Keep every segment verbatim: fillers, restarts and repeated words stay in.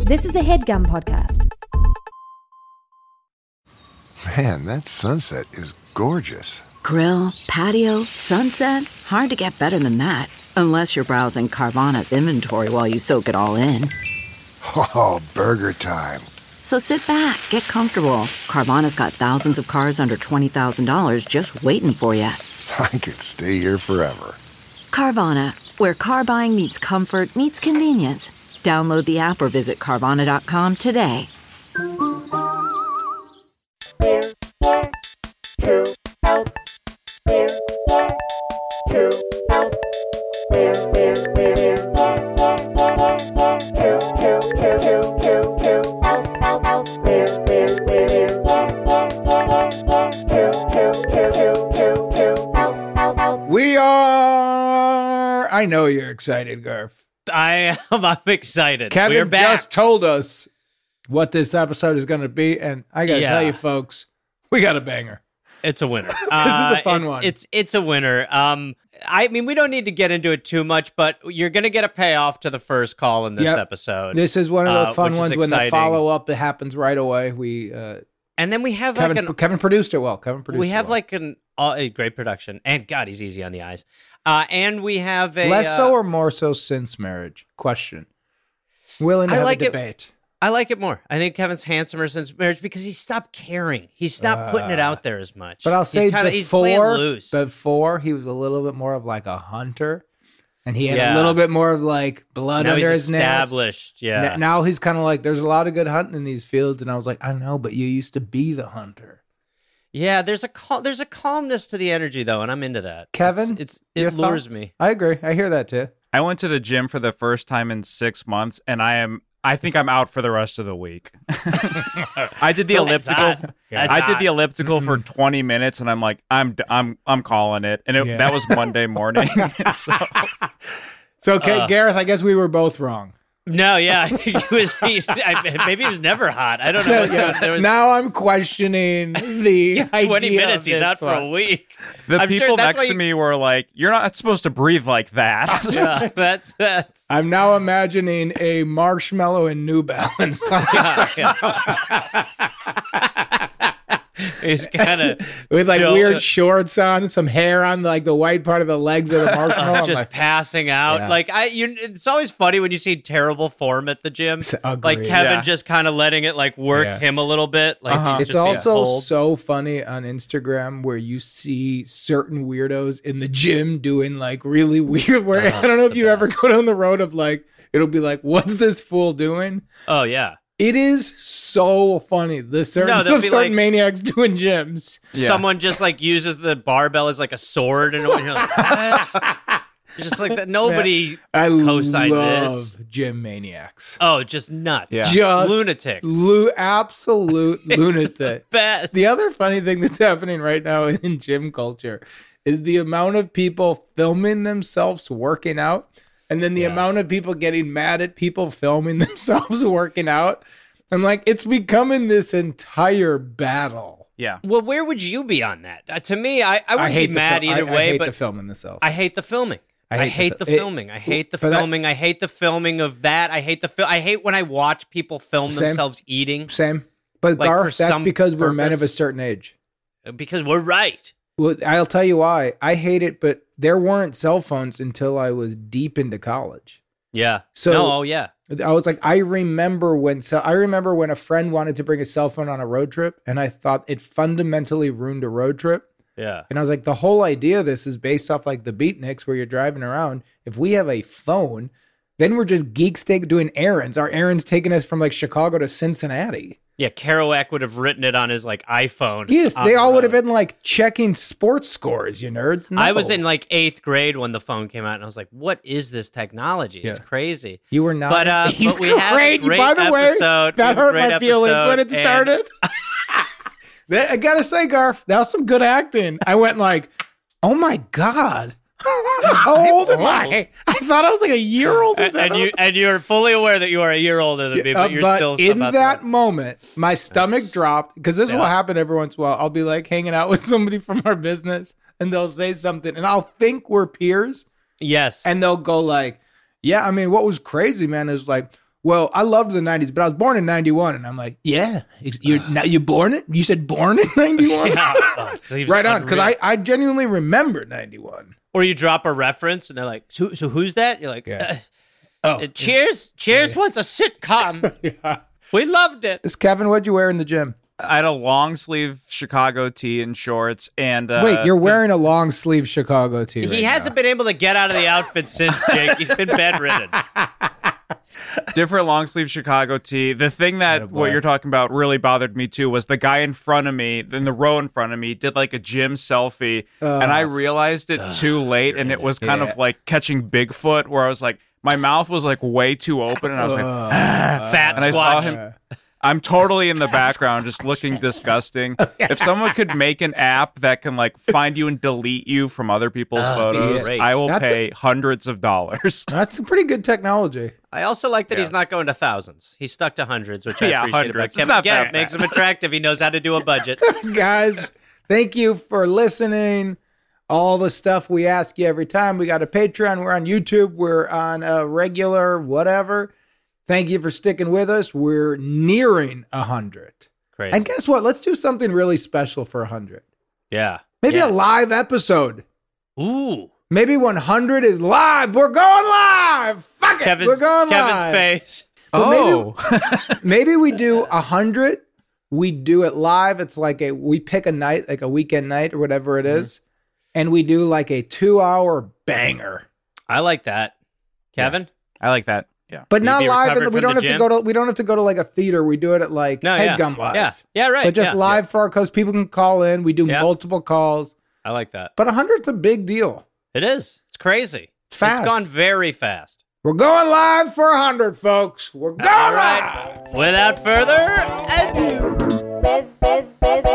This is a HeadGum podcast. Man, that sunset is gorgeous. Grill, patio, sunset. Hard to get better than that. Unless you're browsing Carvana's inventory while you soak it all in. Oh, burger time. So sit back, get comfortable. Carvana's got thousands of cars under twenty thousand dollars just waiting for you. I could stay here forever. Carvana, where car buying meets comfort meets convenience. Download the app or visit Carvana dot com today. We are... I know you're excited, Garf. I am. I'm excited. Kevin We're back. just told us what this episode is going to be, and I got to Yeah. tell you, folks, we got a banger. It's a winner. This is Uh, a fun it's, one. It's it's a winner. Um, I mean, we don't need to get into it too much, but you're going to get a payoff to the first call in this Yep. episode. This is one of the uh, fun which is ones when the exciting. follow-up it happens right away. We uh, And then we have Kevin, like an Kevin produced it well. Kevin produced we it have well. like an uh, a great production, and God, he's easy on the eyes. Uh, and we have a Less uh, so or more so since marriage? Question. Willing to I have like a it- debate. I like it more. I think Kevin's handsomer since marriage because he stopped caring. He's stopped putting it out there as much. But I'll He's say kinda, he's playing before, loose. before he was a little bit more of like a hunter, and he had Yeah. a little bit more of like blood now under he's his nails. established. Yeah. N- Now he's kind of like, there's a lot of good hunting in these fields, and I was like, I know, but you used to be the hunter. Yeah, there's a cal- there's a calmness to the energy though, and I'm into that. Kevin, it's, it's your it lures thoughts? me. I agree. I hear that too. I went to the gym for the first time in six months, and I am. I think I'm out for the rest of the week. I did the That's elliptical. hot. That's I did hot. the elliptical for twenty minutes, and I'm like, I'm, d- I'm, I'm calling it. And it, Yeah. that was Monday morning. so, So, okay, Uh. Gareth, I guess we were both wrong. No, yeah, I think he was. He's, I, maybe he was never hot. I don't know. So, what's yeah, going- there was now I'm questioning the twenty idea minutes. of He's this out for a one. week. the I'm sure people that's next why to you- me were like, "You're not supposed to breathe like that." Yeah, that's that's. I'm now imagining a marshmallow and New Balance. He's kind of With like Joe- weird shorts on, some hair on like the white part of the legs of the marshmallow. I'm just like, passing out. Yeah. Like I, you. It's always funny when you see terrible form at the gym. agreed. Like Kevin Yeah. just kind of letting it like work Yeah. him a little bit. Like Uh-huh. he's It's just being also pulled. so funny on Instagram where you see certain weirdos in the gym doing like really weird. Where Oh, I don't know it's if the you ever best. go down the road of like it'll be like, "What's this fool doing?" Oh yeah. It is so funny. The certain, No, they'll of be certain like- maniacs doing gyms. Yeah. Someone just like uses the barbell as like a sword, and you're like, what? It's just like that. Nobody I co-signed love this. gym maniacs. Oh, just nuts. Yeah. Just Lunatics. Lu- absolute lunatic. Best. The other funny thing that's happening right now in gym culture is the amount of people filming themselves working out, and then the Yeah. amount of people getting mad at people filming themselves working out. I'm like, it's becoming this entire battle. yeah. Well, where would you be on that? Uh, to me, I, I wouldn't be the mad fil- either I, I way, hate but the filming themselves. I hate the filming. I I hate hate, the the, fi- it- filming. I hate the for that- filming. I hate the filming of that. I hate the fil- I hate when I watch people film Same. themselves eating Same. But Like, for Garth, that's some because we're men purpose. of a certain age. because we're right. Well, I'll tell you why. I hate it, but there weren't cell phones until I was deep into college. Yeah. So- no, oh yeah. I was like, I remember when so I remember when a friend wanted to bring a cell phone on a road trip, and I thought it fundamentally ruined a road trip. Yeah. And I was like, the whole idea of this is based off like the beatniks where you're driving around. If we have a phone, then we're just geek steak doing errands. Our errands taking us from like Chicago to Cincinnati. Yeah, Kerouac would have written it on his like iPhone. Yes, on they the all would have road. been like checking sports scores, you nerds. I was No. in like eighth grade when the phone came out, and I was like, "What is this technology? It's Yeah. crazy." You were not. But, uh, in but we eighth had a grade. great By the way, episode. We that had a hurt great my feelings when it episode, and- started. That- I gotta say, Garf, that was some good acting. I went like, "Oh my god, how old am I?" I thought I was like a year older And, than and you and you're fully aware that you are a year older than me, Uh, but you're but still in about that to- moment, my stomach That's- dropped because this will Yeah. happen every once in a while. I'll be like hanging out with somebody from our business, and they'll say something, and I'll think we're peers, Yes. and they'll go like, "Yeah, I mean, what was crazy, man, is like Well, I loved the nineties, but I was born in ninety-one, and I'm like, yeah, you're now you born it? You said born in ninety-one? Yeah. Oh, seems Right on, because unreal. I, I genuinely remember ninety-one. Or you drop a reference and they're like, so, so who's that? You're like, Yeah. uh, Oh, uh, Cheers. Cheers was a sitcom. yeah. We loved it. This Kevin, what'd you wear in the gym? I had a long sleeve Chicago tee and shorts, and uh, Wait, you're wearing a long sleeve Chicago tee. He right hasn't been able to get out of the outfit since, Jake. He's been bedridden. different long sleeve Chicago tee. The thing that Attaboy. what you're talking about really bothered me too was the guy in front of me, in the row in front of me, did like a gym selfie, Uh, and I realized it too late, and it was kind Yeah. of like catching Bigfoot, where I was like, my mouth was like way too open, and I was like, Uh, Fat and I saw squatch. him. I'm totally in the background, just looking disgusting. If someone could make an app that can like find you and delete you from other people's Oh, photos, great. I will That's pay hundreds of dollars. That's a pretty good technology. I also like that Yeah. he's not going to thousands. He's stuck to hundreds, which I Yeah, appreciate hundreds. about It's Kevin. not Again, that it makes bad. him attractive. He knows how to do a budget. Guys, thank you for listening. All the stuff we ask you every time. We got a Patreon. We're on YouTube. We're on a regular whatever. Thank you for sticking with us. We're nearing a hundred. Great. And guess what? Let's do something really special for a hundred. Yeah. Maybe Yes. a live episode. Ooh. Maybe one hundred is live. We're going live. Fuck it. Kevin's, We're going Kevin's live. face. But Oh, Maybe we do a hundred. We do it live. It's like a we pick a night, like a weekend night or whatever it is, and we do like a two-hour banger, I like that. Kevin? I like that. Yeah. but You not be live. recovered And we from don't the have to gym? go to. We don't have to go to like a theater. We do it at like No, yeah. Headgum Live. Yeah. Yeah, right. But just yeah. live for our coast. People can call in. We do Yeah. multiple calls. I like that. But a hundred's a big deal. It is. It's crazy. It's fast. It's gone very fast. We're going live for a hundred, folks. We're going All live. right. Without further ado.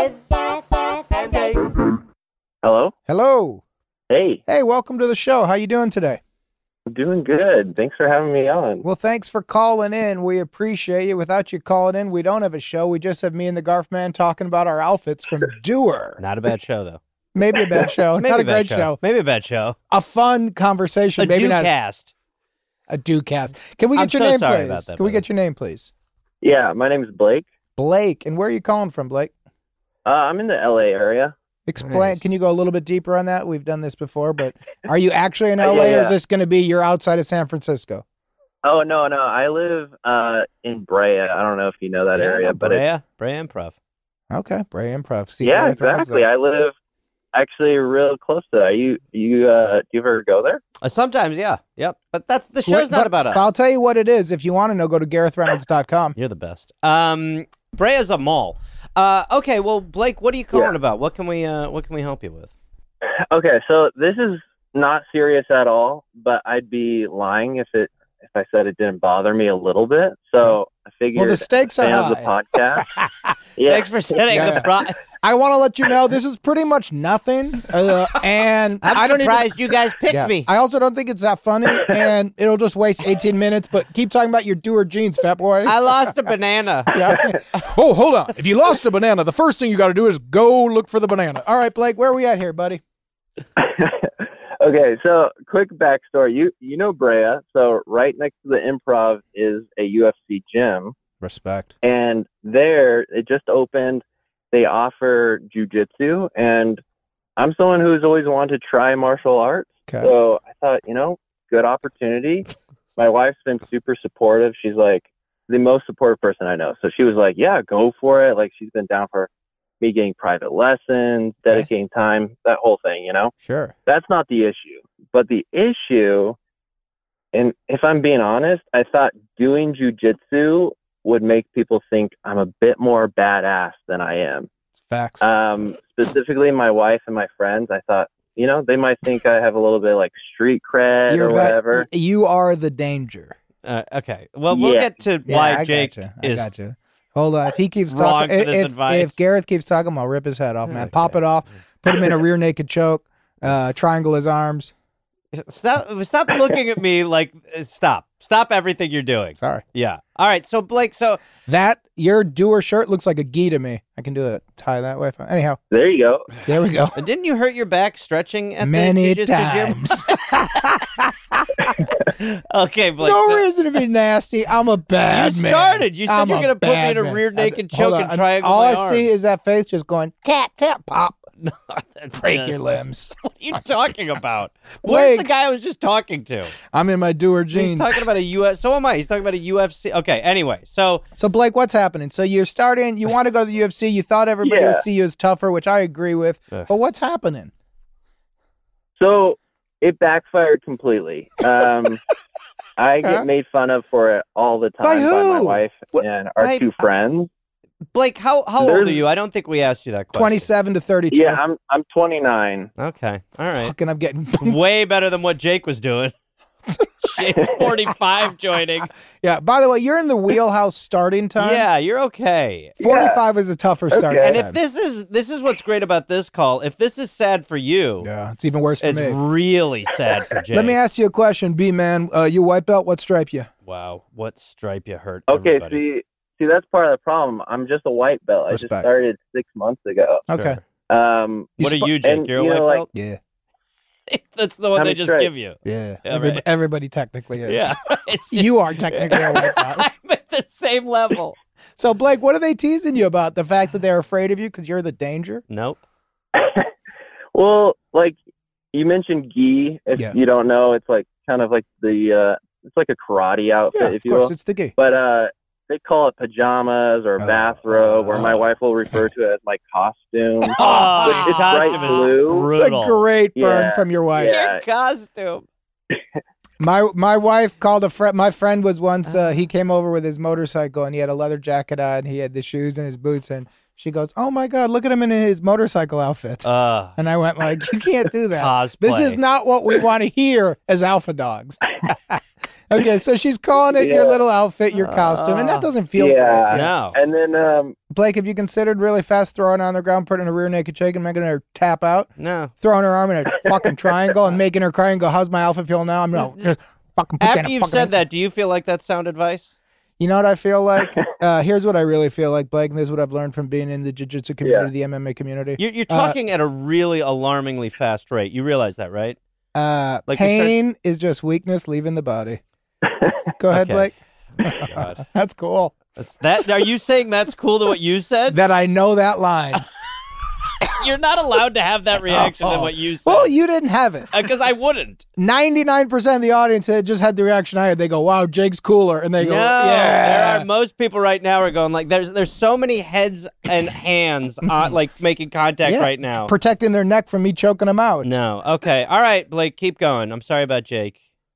Hello? Hello. Hey, Hey, welcome to the show. How you doing today? I'm doing good. Thanks for having me on. Well, thanks for calling in. We appreciate you. Without you calling in, we don't have a show. We just have me and the Garf Man talking about our outfits from Doer. Not a bad show, though. Maybe a bad show. Maybe Not a bad great show. Maybe a bad show. A fun conversation. A Maybe not cast. a do cast. Can we I'm get your so name, sorry please? about that, Can we brother. get your name, please? Yeah, my name is Blake. Blake. And where are you calling from, Blake? Uh, I'm in the L A area. Explain. Nice. Can you go a little bit deeper on that? We've done this before, but are you actually in Uh, L A yeah, or yeah. is this going to be you're outside of San Francisco? Oh, no, no. I live uh, in Brea. I don't know if you know that Yeah, area, no, but Brea, it's, Brea Improv. Okay. Brea Improv. See yeah, Gareth Reynolds exactly. there. I live actually real close to that. You, you, uh, do you ever go there? Uh, sometimes, yeah. Yep. But that's the show's What- not but- about us. but I'll tell you what it is. If you want to know, go to gareth reynolds dot com. You're the best. Um, Brea's a mall. Uh, okay. Well, Blake, what are you calling Yeah. about? What can we uh, What can we help you with? Okay, so this is not serious at all, but I'd be lying if it if I said it didn't bother me a little bit. So I figured Well, the stakes are fan of the high. podcast. Yeah. Thanks for setting Yeah. the pro- I want to let you know this is pretty much nothing, uh, and I'm I don't surprised you guys picked even. Yeah. me. I also don't think it's that funny, and it'll just waste eighteen minutes. But keep talking about your doer jeans, fat boy. I lost a banana. Yeah. Oh, hold on. If you lost a banana, the first thing you got to do is go look for the banana. All right, Blake, where are we at here, buddy? Okay, so quick backstory. You you know Brea, so right next to the Improv is a U F C gym, Respect. and there it just opened. They offer jujitsu, and I'm someone who's always wanted to try martial arts. Okay. So I thought, you know, good opportunity. My wife's been super supportive. She's like the most supportive person I know. So she was like, yeah, go for it. Like she's been down for me getting private lessons, dedicating time, that whole thing, you know? Sure. That's not the issue. But the issue, and if I'm being honest, I thought doing jujitsu would make people think I'm a bit more badass than I am. Facts. Um, specifically, my wife and my friends, I thought, you know, they might think I have a little bit like street cred You're or about- whatever. You are the danger. Uh, okay. Well, we'll Yeah. get to Yeah, why I Jake gotcha. I is. gotcha. Hold on. If he keeps wrong talking, for this if, advice. if Gareth keeps talking, I'll rip his head off, man. Pop Okay. it off. Put him in a rear naked choke. Uh, triangle his arms. Stop! Stop looking at me like. Stop! Stop everything you're doing. Sorry. Yeah. All right. So Blake. So That, your doer shirt looks like a gi to me. I can do a tie that way. Anyhow, There you go. there we go. didn't you hurt your back stretching at Many the jiu-jitsu times. gym? Okay, Blake. No so- reason to be nasty. I'm a bad You man. started. You said I'm you were a going to put me bad in a man. rear naked I- hold choke on. and triangle All my I arms. see is that face just going tap, tap, pop. No, that's Break just- your limbs. What are you talking about? Blake. Where's the guy I was just talking to? I'm in my doer He's jeans. talking about a U F. So am I. He's talking about a U F C. Okay. Anyway, so So Blake, what's happening? So you're starting. You want to go to the U F C. You thought everybody Yeah. would see you as tougher, which I agree with. Ugh. But what's happening? So it backfired completely. Um, I Huh? get made fun of for it all the By time by, my who? wife What- and our By- two friends. Blake, how how old There's- are you? I don't think we asked you that question. Twenty-seven to thirty-two. Yeah, I'm I'm twenty-nine. Okay. All right. Fucking, I'm getting. Way better than what Jake was doing. Jake's forty-five joining. Yeah. By the way, you're in the wheelhouse starting time. Yeah, you're okay. forty-five is a tougher start. Okay. And time. if this is this is what's great about this call, if this is sad for you, yeah, it's even worse for it's me. really sad for Jake. Let me ask you a question, B man. Uh, you white belt. What stripe you? Wow, what stripe you hurt? Okay, everybody. see see that's part of the problem. I'm just a white belt. I just Respect. started six months ago. Okay. Sure. Um, You What sp- are you, Jake? and, You're a you white know, like- belt. Yeah. That's the one How they many just stripes? give you. Yeah. Yeah, Every- right. Everybody technically is. Yeah, it's- You are technically a white belt. I'm at the same level. So Blake, what are they teasing you about? The fact that they're afraid of you because you're the danger? Nope. well, like you mentioned gi. If Yeah. you don't know, it's like kind of like the uh, it's like a karate outfit, Yeah, if of you course. will. It's the gay. But uh, they call it pajamas or Oh, bathrobe, or my oh. wife will refer to it as my costume. Oh, But it's costume bright is blue. It's brutal. a great burn Yeah. from your wife. Yeah. Your costume. My my wife called a friend. My friend was once. Uh, he came over with his motorcycle and he had a leather jacket on. He had the shoes and his boots, and she goes, "Oh my God, look at him in his motorcycle outfit." Uh, and I went like, "You can't do that. Cosplay. This is not what we want to hear as alpha dogs." Okay, so she's calling it your Yeah. little outfit, your costume, and that doesn't feel Yeah. great. no. And then um, Blake, have you considered really fast throwing her on the ground, putting a rear naked shake and making her tap out, No. throwing her arm in a fucking triangle and making her cry and go, "How's my outfit feel now?" I'm no, just fucking put you in After a you've fucking- said that, do you feel like that's sound advice? You know what I feel like? Uh, here's what I really feel like, Blake, and this is what I've learned from being in the jiu-jitsu community, Yeah. the M M A community. You're, you're Uh, talking at a really alarmingly fast rate. You realize that, right? Uh, Like you start- pain is just weakness leaving the body. Go ahead, Okay. Blake. God. That's cool. That's that. Are you saying that's cool to what you said? That I know that line. You're not allowed to have that reaction to what you said. Well, you didn't have it. Because I wouldn't. ninety-nine percent of the audience had just had the reaction I had. They go, "Wow, Jake's cooler," and they No, go, there "Yeah." are most people right now are going like, there's there's so many heads and hands on, like making contact Yeah, right now. protecting their neck from me choking them out. No, okay, all right, Blake, keep going. I'm sorry about Jake.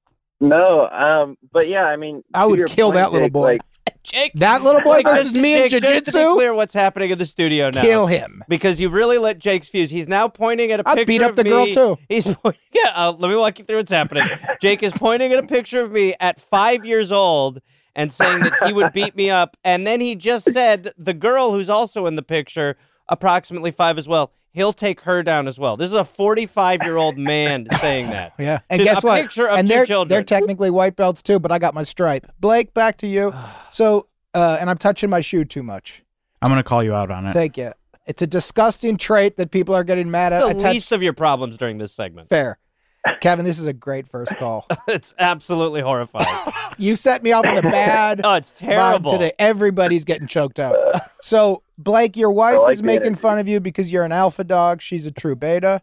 no, um, but yeah, I mean, I to would your kill point, that little Jake, boy. Like, Jake, That little boy Like, versus just- me in Jake, just to be jiu-jitsu? clear, what's happening in the studio now? Kill him. Because you've really lit Jake's fuse. He's now pointing at a I'll picture beat up of the me. girl, too. He's pointing. Yeah, uh, let me walk you through what's happening. Jake is pointing at a picture of me at five years old and saying that he would beat me up. And then he just said the girl who's also in the picture, approximately five as well, he'll take her down as well. This is a forty-five-year-old man saying that. Yeah, and To guess a what? picture of and two they're children. they're technically white belts too, but I got my stripe. Blake, back to you. So, uh, and I'm touching my shoe too much. I'm gonna call you out on it. Thank you. It's a disgusting trait that people are getting mad at. The I touched- least of your problems during this segment. Fair. Kevin, this is a great first call. It's absolutely horrifying. You set me off in a bad Oh, it's vibe terrible. today. Everybody's getting choked out. So, Blake, your wife I like is the making energy. fun of you because you're an alpha dog. She's a true beta.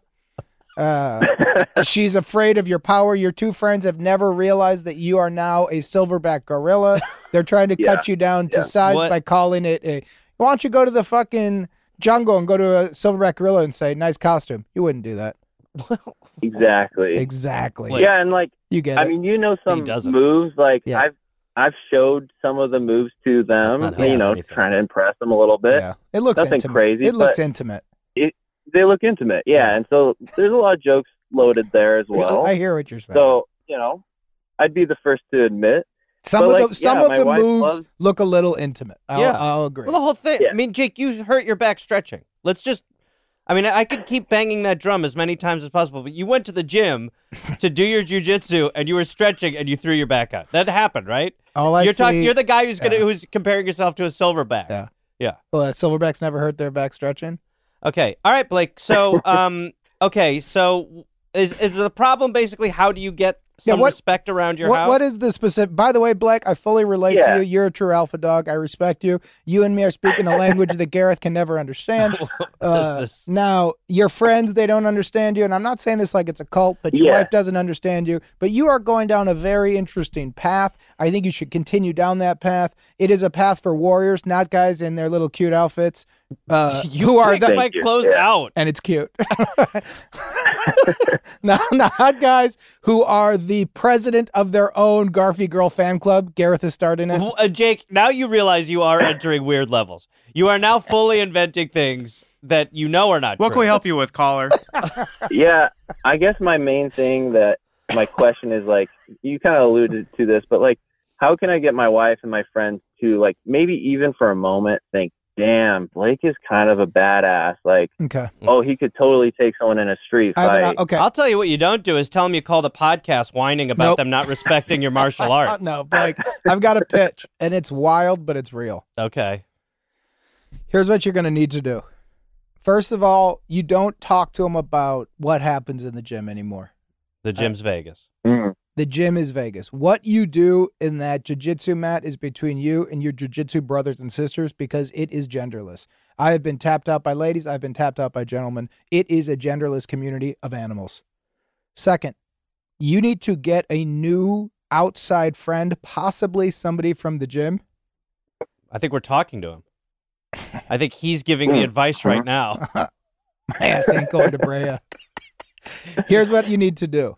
Uh, she's afraid of your power. Your two friends have never realized that you are now a silverback gorilla. They're trying to Yeah, cut you down to yeah. size What? by calling it a. Why don't you go to the fucking jungle and go to a silverback gorilla and say, "Nice costume"? You wouldn't do that. exactly. Exactly. Like- yeah, and like, You get I it. mean, you know some doesn't. moves. Like, Yeah. I've I've showed some of the moves to them. That's not You helping know, anything. trying to impress them a little bit. yeah. It looks nothing intimate. crazy, It looks but- intimate. They look intimate, yeah. Yeah. And so there's a lot of jokes loaded there as well. I hear what you're saying. So you know, I'd be the first to admit. some but, of like, the some yeah, of my the wife moves loves- look a little intimate. I'll, Yeah. I'll agree. Well, the whole thing. Yeah. I mean, Jake, you hurt your back stretching. Let's just I mean, I could keep banging that drum as many times as possible, but you went to the gym to do your jujitsu and you were stretching and you threw your back out. That happened, right? All I you're see, talking. You're the guy who's gonna yeah. who's comparing yourself to a silverback. Yeah. Yeah. Well, uh, silverbacks never hurt their back stretching. Okay. All right, Blake. So, um, okay. So, is is the problem basically how do you get some Yeah, what- respect around your What house? What is the specific? By the way, Blake, I fully relate Yeah. to you. You're a true alpha dog. I respect you. You and me are speaking a language that Gareth can never understand. Uh, This is- now, your friends, they don't understand you. And I'm not saying this like it's a cult, but your Yeah. wife doesn't understand you. But you are going down a very interesting path. I think you should continue down that path. It is a path for warriors, not guys in their little cute outfits. Uh, you who are picked the, my Thank you. clothes Yeah. out. and it's cute. no, not guys who are the president of their own Garfy Girl fan club. Gareth is starting it. Uh, Jake, now you realize you are entering weird levels. You are now fully inventing things that you know are not What true. can we help you with, caller? Yeah, I guess my main thing that my question is like, you kind of alluded to this, but like, how can I get my wife and my friends to like maybe even for a moment think, damn, Blake is kind of a badass. Like, Okay. oh, he could totally take someone in a street I have fight. an, okay. I'll tell you what you don't do is tell them you called a podcast whining about Nope. them not respecting your martial Uh, art. no, Blake, I've got a pitch, and it's wild, but it's real. Okay. Here's what you're going to need to do. First of all, you don't talk to them about what happens in the gym anymore. The gym's Vegas. Mm. The gym is Vegas. What you do in that jiu-jitsu mat is between you and your jiu-jitsu brothers and sisters because it is genderless. I have been tapped out by ladies. I've been tapped out by gentlemen. It is a genderless community of animals. Second, you need to get a new outside friend, possibly somebody from the gym. I think we're talking to him. I think he's giving the advice right now. My ass ain't going to Brea. Here's what you need to do.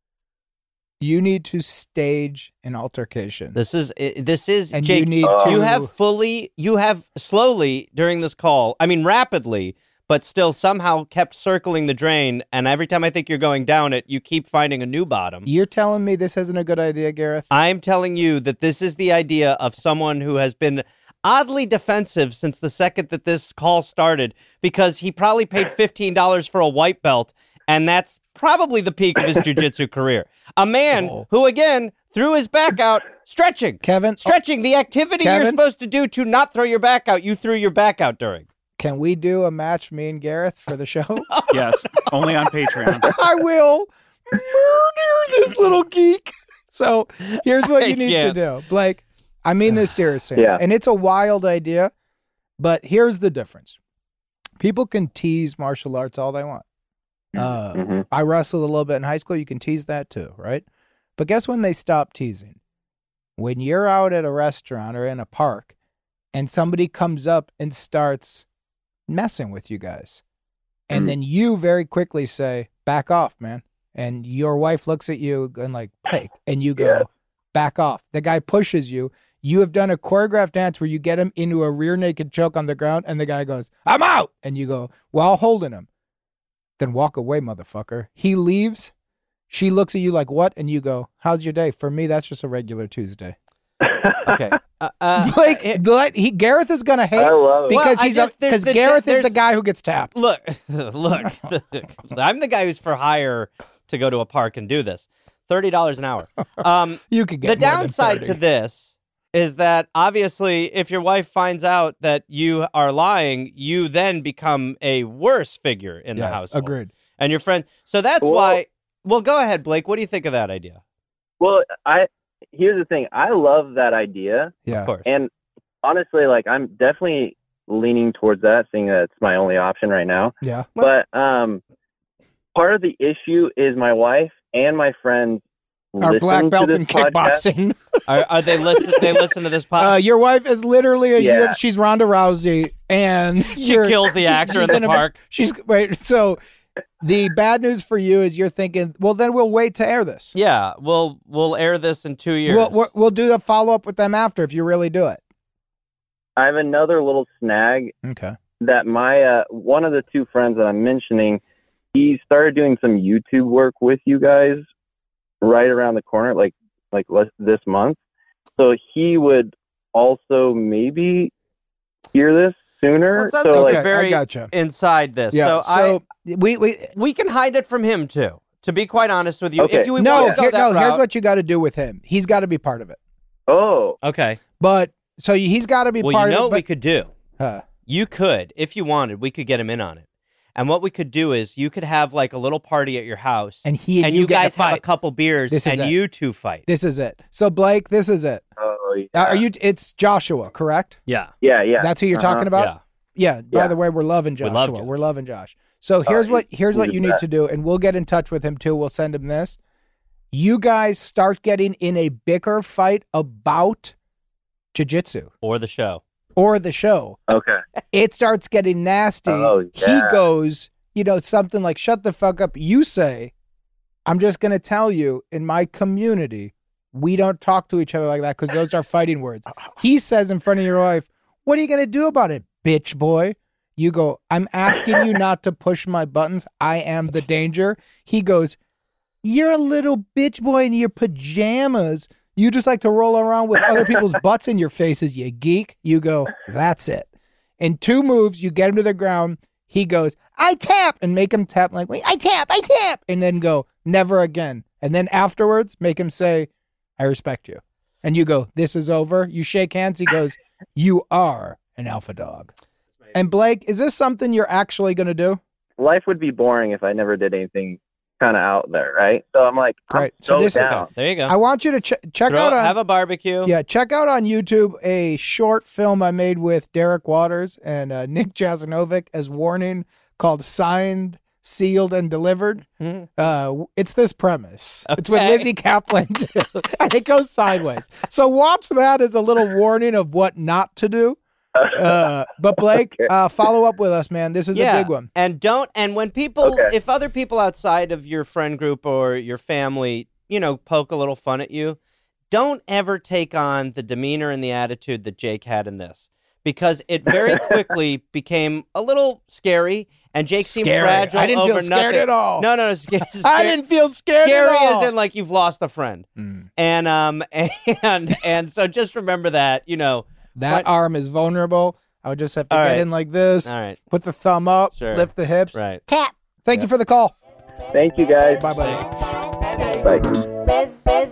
You need to stage an altercation. This is i- this is and Jake. you need uh, to You have fully, you have slowly during this call, I mean rapidly, but still somehow kept circling the drain. And every time I think you're going down it, you keep finding a new bottom. You're telling me this isn't a good idea, Gareth? I'm telling you that this is the idea of someone who has been oddly defensive since the second that this call started because he probably paid fifteen dollars for a white belt. And that's probably the peak of his jiu-jitsu career. A man Oh. who, again, threw his back out stretching. Kevin, Stretching, the activity you're Kevin? supposed to do to not throw your back out, you threw your back out during. can we do a match, me and Gareth, for the show? Yes, only on Patreon. I will murder this little geek. So here's what you need Yeah. to do. Blake, I mean this seriously. Yeah. And it's a wild idea, but here's the difference. People can tease martial arts all they want. Uh, Mhm. I wrestled a little bit in high school. You can tease that too, right? But guess when they stop teasing? When you're out at a restaurant or in a park and somebody comes up and starts messing with you guys. And Mhm. then you very quickly say, back off, man. And your wife looks at you and like, hey, and you go, Yeah. back off. The guy pushes you. You have done a choreographed dance where you get him into a rear naked choke on the ground and the guy goes, I'm out. And you go, while holding him. Then walk away, motherfucker. He leaves. She looks at you like, what? And you go, how's your day? For me, that's just a regular Tuesday. Okay. Uh, uh, Like, it- let- he, Gareth is going to hate I love it. because Well, I he's just- there's because the- Gareth is there's- the guy who gets tapped. look, look, I'm the guy who's for hire to go to a park and do this. thirty dollars an hour. Um, You could get the more than downside to thirty. this is that obviously if your wife finds out that you are lying, you then become a worse figure in the Yes, household. agreed. And your friend. So that's Well- why. Well, go ahead, Blake. What do you think of that idea? Well, I here's the thing. I love that idea, Yeah. Of course. and honestly, like I'm definitely leaning towards that, seeing that it's my only option right now. Yeah. But um, part of the issue is my wife and my friends Our listen black to belt this in podcast. kickboxing. Are, are they listen? They listen to this Uh, podcast. your wife is literally a Yeah. U F C, she's Ronda Rousey, and She you're- kills the she- actor she's in the gonna- park. She's wait. So the bad news for you is you're thinking, well, then we'll wait to air this. Yeah, we'll we'll air this in two years. We'll, we'll we'll do a follow up with them after if you really do it. I have another little snag Okay. that my uh, one of the two friends that I'm mentioning, he started doing some YouTube work with you guys right around the corner, like like less, this month. So he would also maybe hear this. sooner. Well, it sounds so like like, you're very I gotcha. inside this. Yeah. So, I, So, we we we can hide it from him too. To be quite honest with you, Okay. if you no want to go here, that no. Here's route- what you got to do with him. He's got to be part of it. oh, Okay. But so he's got to be Well, part you know of what it. we could do. But, huh. You could, if you wanted, we could get him in on it. And what we could do is you could have like a little party at your house, And he and, and you, you get to guys have a fight. couple beers, This is and it. you two fight. This is it. So Blake, this is it. oh, Uh, yeah. Are you? It's Joshua, correct? Yeah. Yeah, yeah. That's who you're Uh-huh. talking about. Yeah. Yeah. By Yeah. the way, we're loving Joshua. love Josh. We're loving Josh. So here's he- what here's he's what the you need best. to do, and we'll get in touch with him too. We'll send him this. You guys start getting in a bicker fight about jiu-jitsu Or the show. or the show. Okay. It starts getting nasty. Oh, He yeah. goes, you know, something like, shut the fuck up. You say, I'm just going to tell you, in my community, we don't talk to each other like that because those are fighting words. He says in front of your wife, what are you going to do about it, bitch boy? You go, I'm asking you not to push my buttons. I am the danger. He goes, you're a little bitch boy in your pajamas. You just like to roll around with other people's butts in your faces, you geek. You go, that's it. In two moves, you get him to the ground. He goes, I tap, and make him tap like, wait, I tap, I tap, and then go, never again. And then afterwards, make him say, I respect you. And you go, this is over. You shake hands. He goes, you are an alpha dog. And Blake, is this something you're actually going to do? Life would be boring if I never did anything kind of out there, right? So I'm like, Great. I'm So so, this is- down. There you go. I want you to ch- check Throw- out on have a barbecue. Yeah, check out on YouTube a short film I made with Derek Waters and uh, Nick Jasanovic as Warning called Signed, Sealed, and Delivered. Mhm. Uh, w- it's this premise. It's with Okay. Lizzie Kaplan, too. And it goes sideways. So watch that as a little warning of what not to do. Uh, but Blake, Okay. uh, follow up with us, man. This is yeah. a big one. And don't, and when people, Okay. if other people outside of your friend group or your family, you know, poke a little fun at you, don't ever take on the demeanor and the attitude that Jake had in this, because it very quickly became a little scary, and Jake seemed Scary. fragile I didn't over feel scared nothing. at all. No, no, no. Sca- I scared- didn't feel scared Scary at all. as in like you've lost a friend, Mm. and um, and and so just remember that, you know. That What- arm is vulnerable. I would just have to All get right. in like this, All right, put the thumb up, Sure. lift the hips, right. tap. Thank Yeah. you for the call. Thank you, guys. Bye bye. Bye.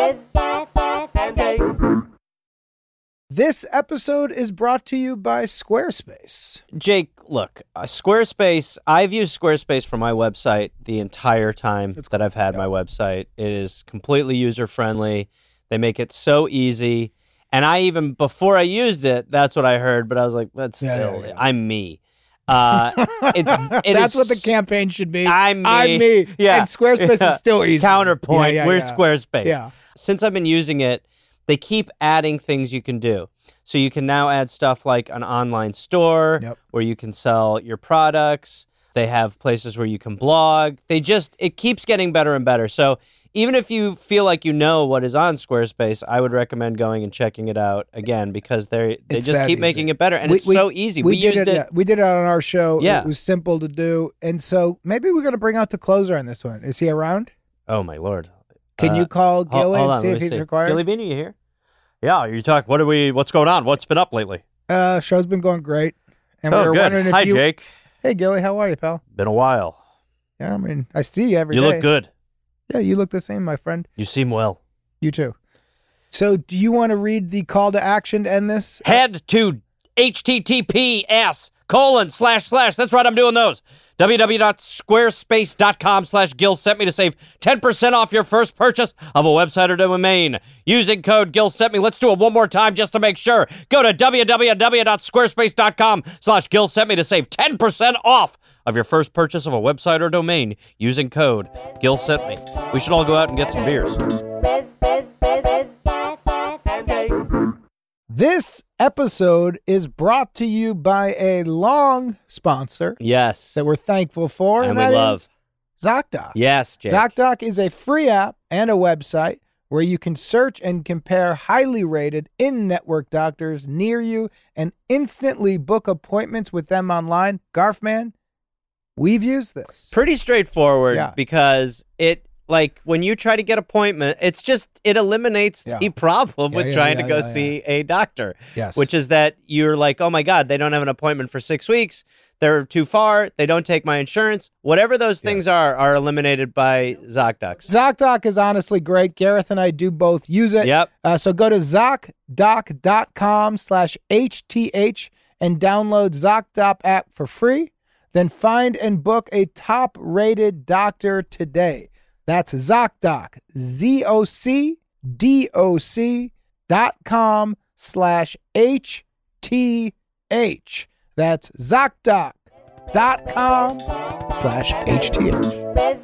This episode is brought to you by Squarespace. Jake, look, uh, Squarespace, I've used Squarespace for my website the entire time that I've had my website. It is completely user-friendly. They make it so easy. And I even, before I used it, that's what I heard, but I was like, that's Yeah, still, yeah, yeah. I'm me. Uh, it's it That's is what the campaign should be. I'm me. I'm me. Yeah. And Squarespace Yeah. is still easy. Counterpoint, Yeah, yeah, we're yeah. Squarespace. Yeah. Since I've been using it, they keep adding things you can do. So you can now add stuff like an online store Yep. where you can sell your products. They have places where you can blog. They just, it keeps getting better and better. So even if you feel like you know what is on Squarespace, I would recommend going and checking it out again, because they they It's just that keep easy. making it better. And We- it's we- so easy. We, We, did used it, it. yeah, we did it on our show. Yeah. It was simple to do. And so maybe we're going to bring out the closer on this one. Is he around? Oh, my Lord. Can Uh, you call Hol- Gilly hold and on, see let if me he's see. required? Gilly Bean, are you here? Yeah, you talk. What are we? What's going on? What's been up lately? Uh, show's been going great. And we Oh, were good. wondering if Hi, you... Jake. Hey, Gilly, how are you, pal? Been a while. Yeah, I mean, I see you every You day. look good. Yeah, you look the same, my friend. You seem well. You too. So do you want to read the call to action to end this? Head to https colon slash slash. That's right, I'm doing those. www.squarespace.com slash Gil sent me to save ten percent off your first purchase of a website or domain. Using code Gil sent me. Let's do it one more time just to make sure. Go to www.squarespace.com slash Gil sent me to save ten percent off of your first purchase of a website or domain using code Gil sent me. We should all go out and get some beers. This episode is brought to you by a long sponsor Yes. that we're thankful for, and, And we that love. is ZocDoc. Yes, Jake. ZocDoc is a free app and a website where you can search and compare highly rated in-network doctors near you and instantly book appointments with them online. Garfman, we've used this. Pretty straightforward Yeah. because it like when you try to get appointment, it's just it eliminates Yeah. the problem Yeah, with yeah, trying yeah, to go yeah, see a doctor. Yes. Which is that you're like, oh my God, they don't have an appointment for six weeks. They're too far. They don't take my insurance. Whatever those things are, are eliminated by ZocDocs. ZocDoc is honestly great. Gareth and I do both use it. Yep. Uh, so go to ZocDoc.com slash HTH and download ZocDoc app for free. Then find and book a top-rated doctor today. That's ZocDoc, Z O C D O C dot com slash H T H. That's ZocDoc.com slash H T H.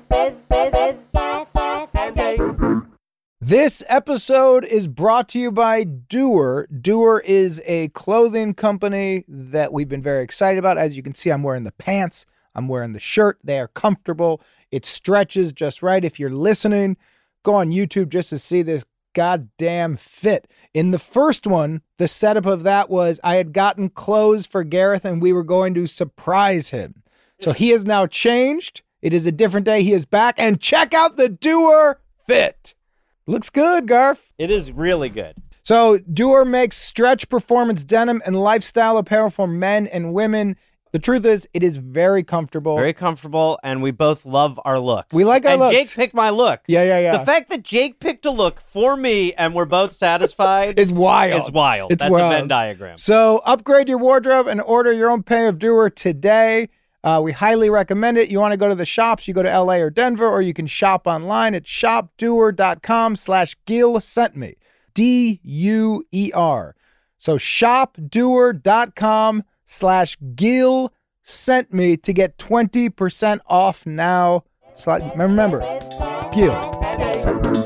This episode is brought to you by Doer. Doer is a clothing company that we've been very excited about. As you can see, I'm wearing the pants. I'm wearing the shirt. They are comfortable. It stretches just right. If you're listening, go on YouTube just to see this goddamn fit. In the first one, the setup of that was I had gotten clothes for Gareth and we were going to surprise him. So he has now changed. It is a different day. He is back. And check out the Doer fit. Looks good, Garth. It is really good. So Doer makes stretch performance denim and lifestyle apparel for men and women. The truth is, it is very comfortable. Very comfortable, and we both love our looks. We like our and looks. Jake picked my look. Yeah, yeah, yeah. The fact that Jake picked a look for me and we're both satisfied It's wild. It's wild. It's That's wild. a Venn diagram. So upgrade your wardrobe and order your own pair of Doer today. Uh, we highly recommend it. You want to go to the shops, you go to L A or Denver, or you can shop online at shopdoer.com slash Gil sent me. D U E R. So shopdoer.com slash Gil sent me to get twenty percent off now. Sli- Remember, Gil sent me.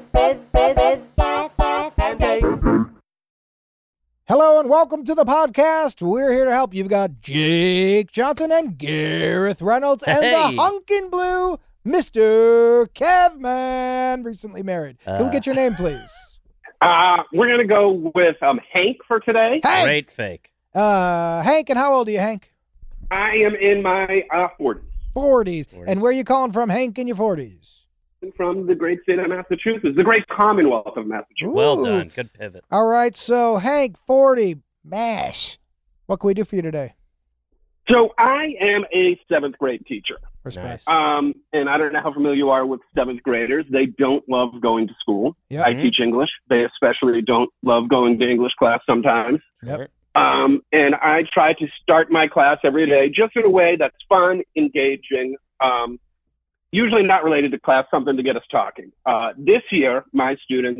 Hello and welcome to the podcast. We're here to help. You've got Jake Johnson and Gareth Reynolds and Hey. the hunkin' blue Mister Kevman, recently married. Can we Uh. get your name, please? Uh, we're going to go with um, Hank for today. Hank. Great fake. Uh, Hank, and how old are you, Hank? I am in my uh, forties. forties. And where are you calling from, Hank, in your forties? From the great state of Massachusetts, the great Commonwealth of Massachusetts. Well Ooh. done. Good pivot. All right, so Hank, forty, mash. What can we do for you today? So I am a seventh grade teacher. Respect. Nice. Um, and I don't know how familiar you are with seventh graders. They don't love going to school. Yep. I teach English. They especially don't love going to English class sometimes. Yep. Um, and I try to start my class every day just in a way that's fun, engaging, um, usually not related to class, something to get us talking. Uh, this year, my students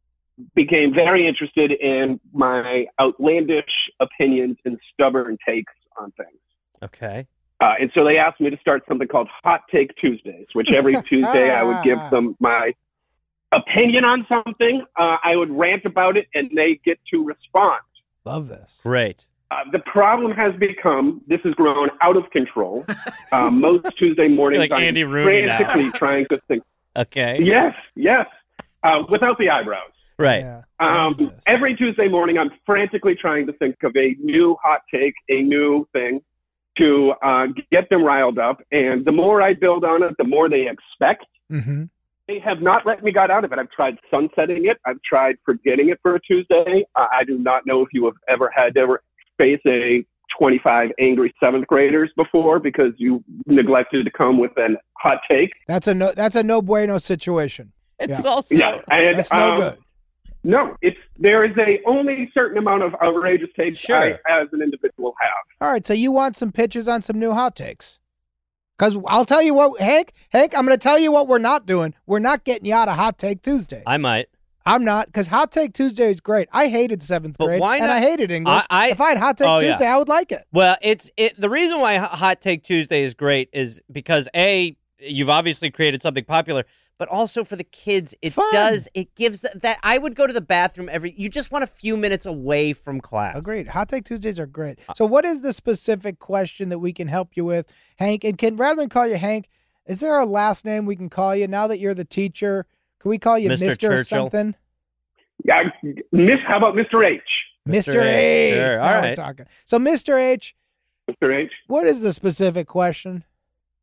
became very interested in my outlandish opinions and stubborn takes on things. Okay. Uh, and so they asked me to start something called Hot Take Tuesdays, which every Tuesday I would give them my opinion on something. Uh, I would rant about it, and they get to respond. Love this. Great. Uh, the problem has become, this has grown out of control. Uh, most Tuesday mornings, Like I'm Andy Rooney now. frantically trying to think. Okay. Yes, yes, uh, without the eyebrows. Right. Yeah. Love Um, this. every Tuesday morning, I'm frantically trying to think of a new hot take, a new thing to uh, get them riled up. And the more I build on it, the more they expect. Mm-hmm. They have not let me get out of it. I've tried sunsetting it. I've tried forgetting it for a Tuesday. Uh, I do not know if you have ever had to ever face a twenty-five angry seventh graders before because you neglected to come with an hot take. That's a no. That's a no bueno situation. It's Yeah. also Yeah, and, That's no um, good. No, it's there is a only certain amount of outrageous takes Sure. I, as an individual, have. All right, so you want some pitches on some new hot takes? Because I'll tell you what, Hank. Hank, I'm going to tell you what we're not doing. We're not getting you out of Hot Take Tuesday. I might. I'm not, because Hot Take Tuesday is great. I hated seventh But grade, why and not- I hated English. I- I- if I had Hot Take Oh, yeah. Tuesday, I would like it. Well, it's it. The reason why Hot Take Tuesday is great is because A, you've obviously created something popular, but also for the kids, it Fun. does. It gives th- that. I would go to the bathroom every. You just want a few minutes away from class. Agreed. Hot Take Tuesdays are great. So, what is the specific question that we can help you with, Hank? And can rather than call you Hank, is there a last name we can call you now that you're the teacher? Can we call you Mister Mister Churchill? something? Yeah, Miss. How about Mister H? Mister Mister H. H. Sure, Now all we're right. talking. So, Mister H, Mister H. what is the specific question?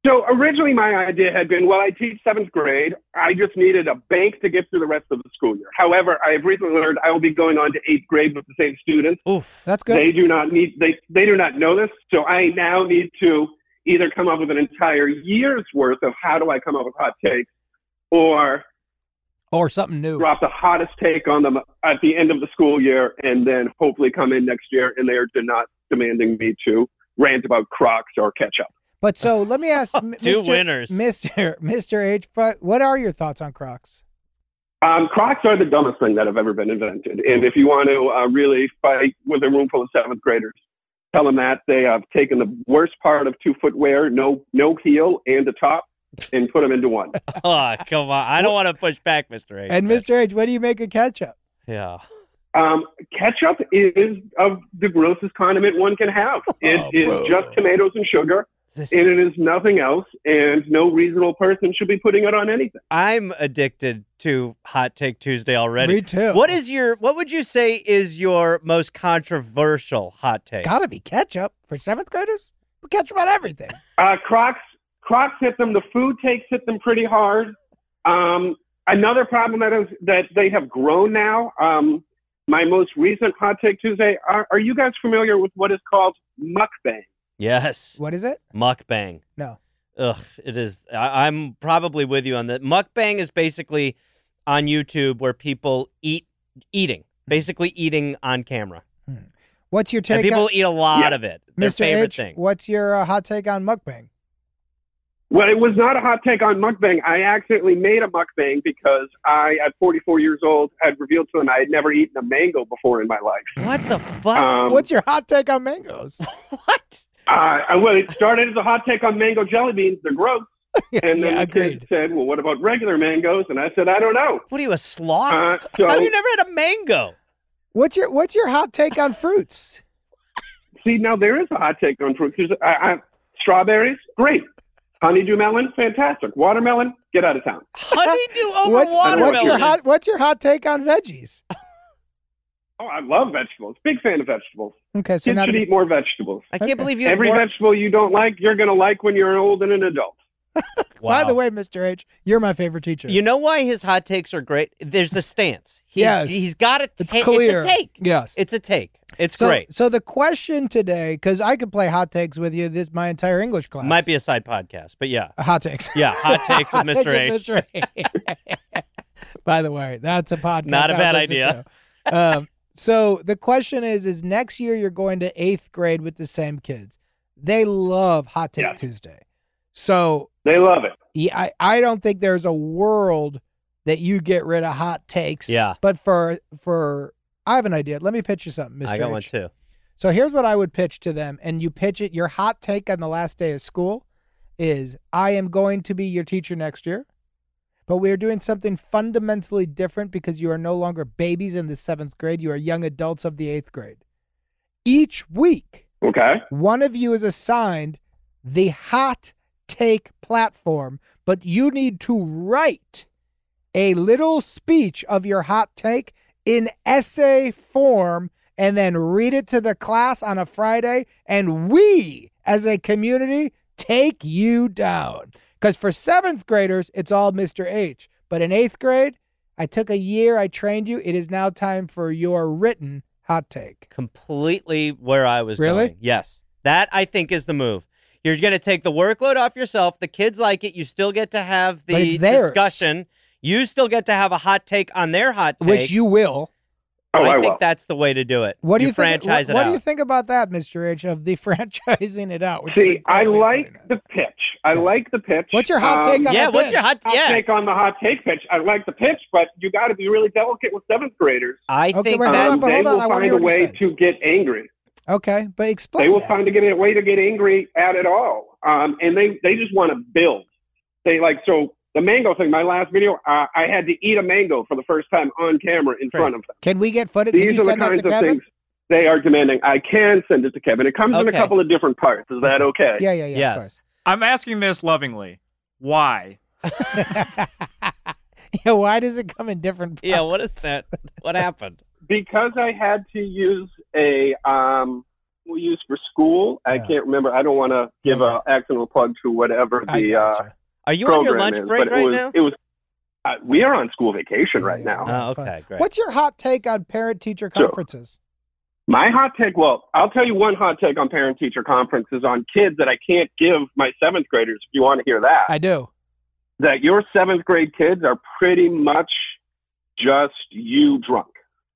So originally my idea had been, well, I teach seventh grade. I just needed a bank to get through the rest of the school year. However, I have recently learned I will be going on to eighth grade with the same students. Oof. That's good. They do not need, they, they do not know this. So I now need to either come up with an entire year's worth of how do I come up with hot takes, or Or something new. drop the hottest take on them at the end of the school year, and then hopefully come in next year and they are not demanding me to rant about Crocs or ketchup. But so let me ask, Two Mister winners. Mister Mister H, but what are your thoughts on Crocs? Um, Crocs are the dumbest thing that have ever been invented. And if you want to uh, really fight with a room full of seventh graders, tell them that they have taken the worst part of two footwear, no no heel and a top, and put them into one. Oh, come on. I don't want to push back, Mister H. And Mister H, what do you make of ketchup? Yeah. Um, ketchup is of the grossest condiment one can have. It Oh, is bro. just tomatoes and sugar, This, and it is nothing else, and no reasonable person should be putting it on anything. I'm addicted to Hot Take Tuesday already. Me too. What is your, what would you say is your most controversial hot take? Gotta be ketchup for seventh graders? We ketchup on everything. Uh, Crocs, Crocs hit them. The food takes hit them pretty hard. Um, another problem that is that they have grown now. Um, my most recent Hot Take Tuesday. Are, are you guys familiar with what is called mukbang? Yes. What is it? Mukbang. No. Ugh, it is. I, I'm probably with you on that. Mukbang is basically on YouTube where people eat, eating, basically eating on camera. What's your And take people on, eat a lot Yeah. of it. Their Mister favorite H, thing. what's your uh, hot take on mukbang? Well, it was not a hot take on mukbang. I accidentally made a mukbang because I, at forty-four years old, had revealed to them I had never eaten a mango before in my life. What the fuck? Um, What's your hot take on mangoes? what? Uh, well, it started as a hot take on mango jelly beans. They're gross. And then Yeah, the agreed. kid said, well, what about regular mangoes? And I said, I don't know. What are you, a sloth? Uh, so, How have you never had a mango? What's your What's your hot take on fruits? see, now there is a hot take on fruits. There's, I, I, strawberries, great. Honeydew melon, fantastic. Watermelon, get out of town. Honeydew over What's, watermelon. what's your hot What's your hot take on veggies? Oh, I love vegetables. Big fan of vegetables. Okay, so Kids not should eat more vegetables. I can't Okay. believe you. Every more... vegetable you don't like, you're going to like when you're old and an adult. By Wow. the way, Mister H, you're my favorite teacher. You know why his hot takes are great? There's the stance. He's, Yes. he's got a it's take. clear. It's a take. Yes. It's a take. It's so, great. So the question today, because I could play hot takes with you this my entire English class. Might be a side podcast, but yeah. Uh, hot takes. Yeah, hot takes with Hot Mister takes H. with Mister H. By the way, that's a podcast. Not a I bad listen idea. to. Um, so the question is: Is next year you're going to eighth grade with the same kids? They love Hot Take Yeah. Tuesday. So They love it. yeah, I, I don't think there's a world that you get rid of hot takes. Yeah. But for for I have an idea. Let me pitch you something, Mister I got H. one too. So here's what I would pitch to them, and you pitch it. Your hot take on the last day of school is, I am going to be your teacher next year, but we are doing something fundamentally different because you are no longer babies in the seventh grade. You are young adults of the eighth grade. Each week, Okay. one of you is assigned the hot take platform, but you need to write a little speech of your hot take in essay form and then read it to the class on a Friday, and we, as a community, take you down. Because for seventh graders, it's all Mister H. But in eighth grade, I took a year, I trained you. It is now time for your written hot take. Completely where I was Really? going. Yes. That, I think, is the move. You're going to take the workload off yourself. The kids like it. You still get to have But the it's theirs. discussion. You still get to have a hot take on their hot take. Which you will. Oh, I, I, think will. that's the way to do it. What do you, think? franchise What, it what out. do you think about that, Mister H, of the franchising it out? which is a See, I great way of like putting it. the pitch. I Okay. like the pitch. What's your hot Um, take on Yeah, the what's pitch? your hot? Hot Yeah, take on the hot take pitch. I like the pitch, but you got to be really delicate with seventh graders. I Okay, think wait, hold that on, but they hold on, will I wanna find hear a what he way says. to get angry. Okay, but explain They will that. find to get a way to get angry at it all, um, and they they just want to build. They like so the mango thing. My last video, uh, I had to eat a mango for the first time on camera in Crazy. front of them. Can we get footage? Can These you are the send that kinds to of Kevin? things they are demanding. I can send it to Kevin. It comes in a Okay. couple of different parts. Is that okay? Yeah, yeah, yeah. Yes. I'm asking this lovingly. Why? Of course. Yeah, why does it come in different Yeah, what is that? What happened? Because I had to use a um, we use for school. I Yeah. can't remember. I don't want to give Yeah. a accidental plug to whatever I the uh, gotcha. Are you on your program lunch is, break but it right was, now? It was. Uh, we are on school vacation Yeah, right yeah, now. yeah. Oh, fine. okay, great. What's your hot take on parent-teacher So- conferences? My hot take, well, I'll tell you one hot take on parent-teacher conferences on kids that I can't give my seventh graders, if you want to hear that. I do. That your seventh grade kids are pretty much just you drunk.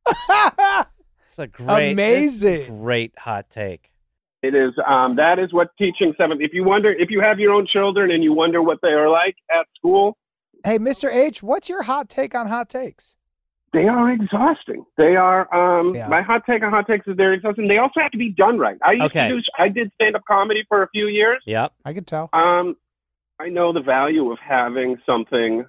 It's a great, Amazing. it's a great hot take. It is, um, that is what teaching seventh, if you wonder, if you have your own children and you wonder what they are like at school, Hey, Mister H, what's your hot take on hot takes? they are exhausting. They are, um, Yeah. my hot take on hot takes is they're exhausting. They also have to be done right. I used Okay. to do, I did stand-up comedy for a few years. Yep. I could tell. Um, I know the value of having something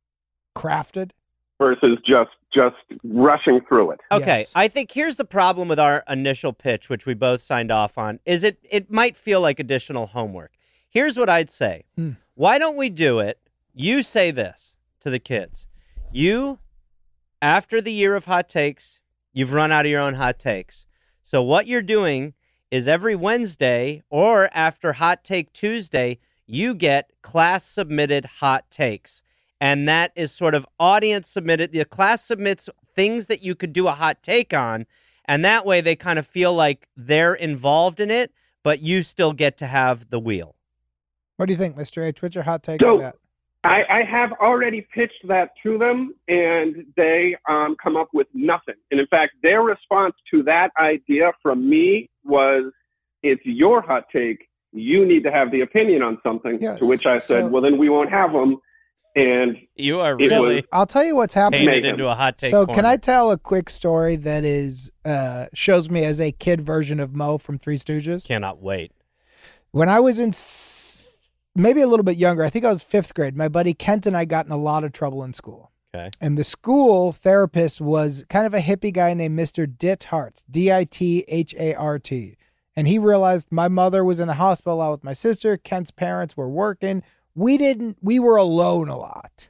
Crafted. versus just just rushing through it. Okay, Yes. I think here's the problem with our initial pitch, which we both signed off on, is it it might feel like additional homework. Here's what I'd say. Hmm. Why don't we do it? You say this to the kids. You, after the year of hot takes, you've run out of your own hot takes. So what you're doing is every Wednesday or after Hot Take Tuesday, you get class submitted hot takes. And that is sort of audience submitted. The class submits things that you could do a hot take on. And that way they kind of feel like they're involved in it, but you still get to have the wheel. What do you think, Mister H? What's your hot take So- on that? I, I have already pitched that to them, and they um, come up with nothing. And in fact, their response to that idea from me was, "It's your hot take. You need to have the opinion on something." Yes, To which I said, so- "Well, then we won't have them." And You are It really was- I'll tell you what's happening. painted Mayhem. into a hot take So corner. can I tell a quick story that is uh, shows me as a kid version of Mo from Three Stooges? Cannot wait. When I was in s- maybe a little bit younger, I think I was fifth grade, my buddy Kent and I got in a lot of trouble in school. Okay. And the school therapist was kind of a hippie guy named Mister Dithart, D I T H A R T. And he realized my mother was in the hospital out with my sister. Kent's parents were working. We didn't, we were alone a lot.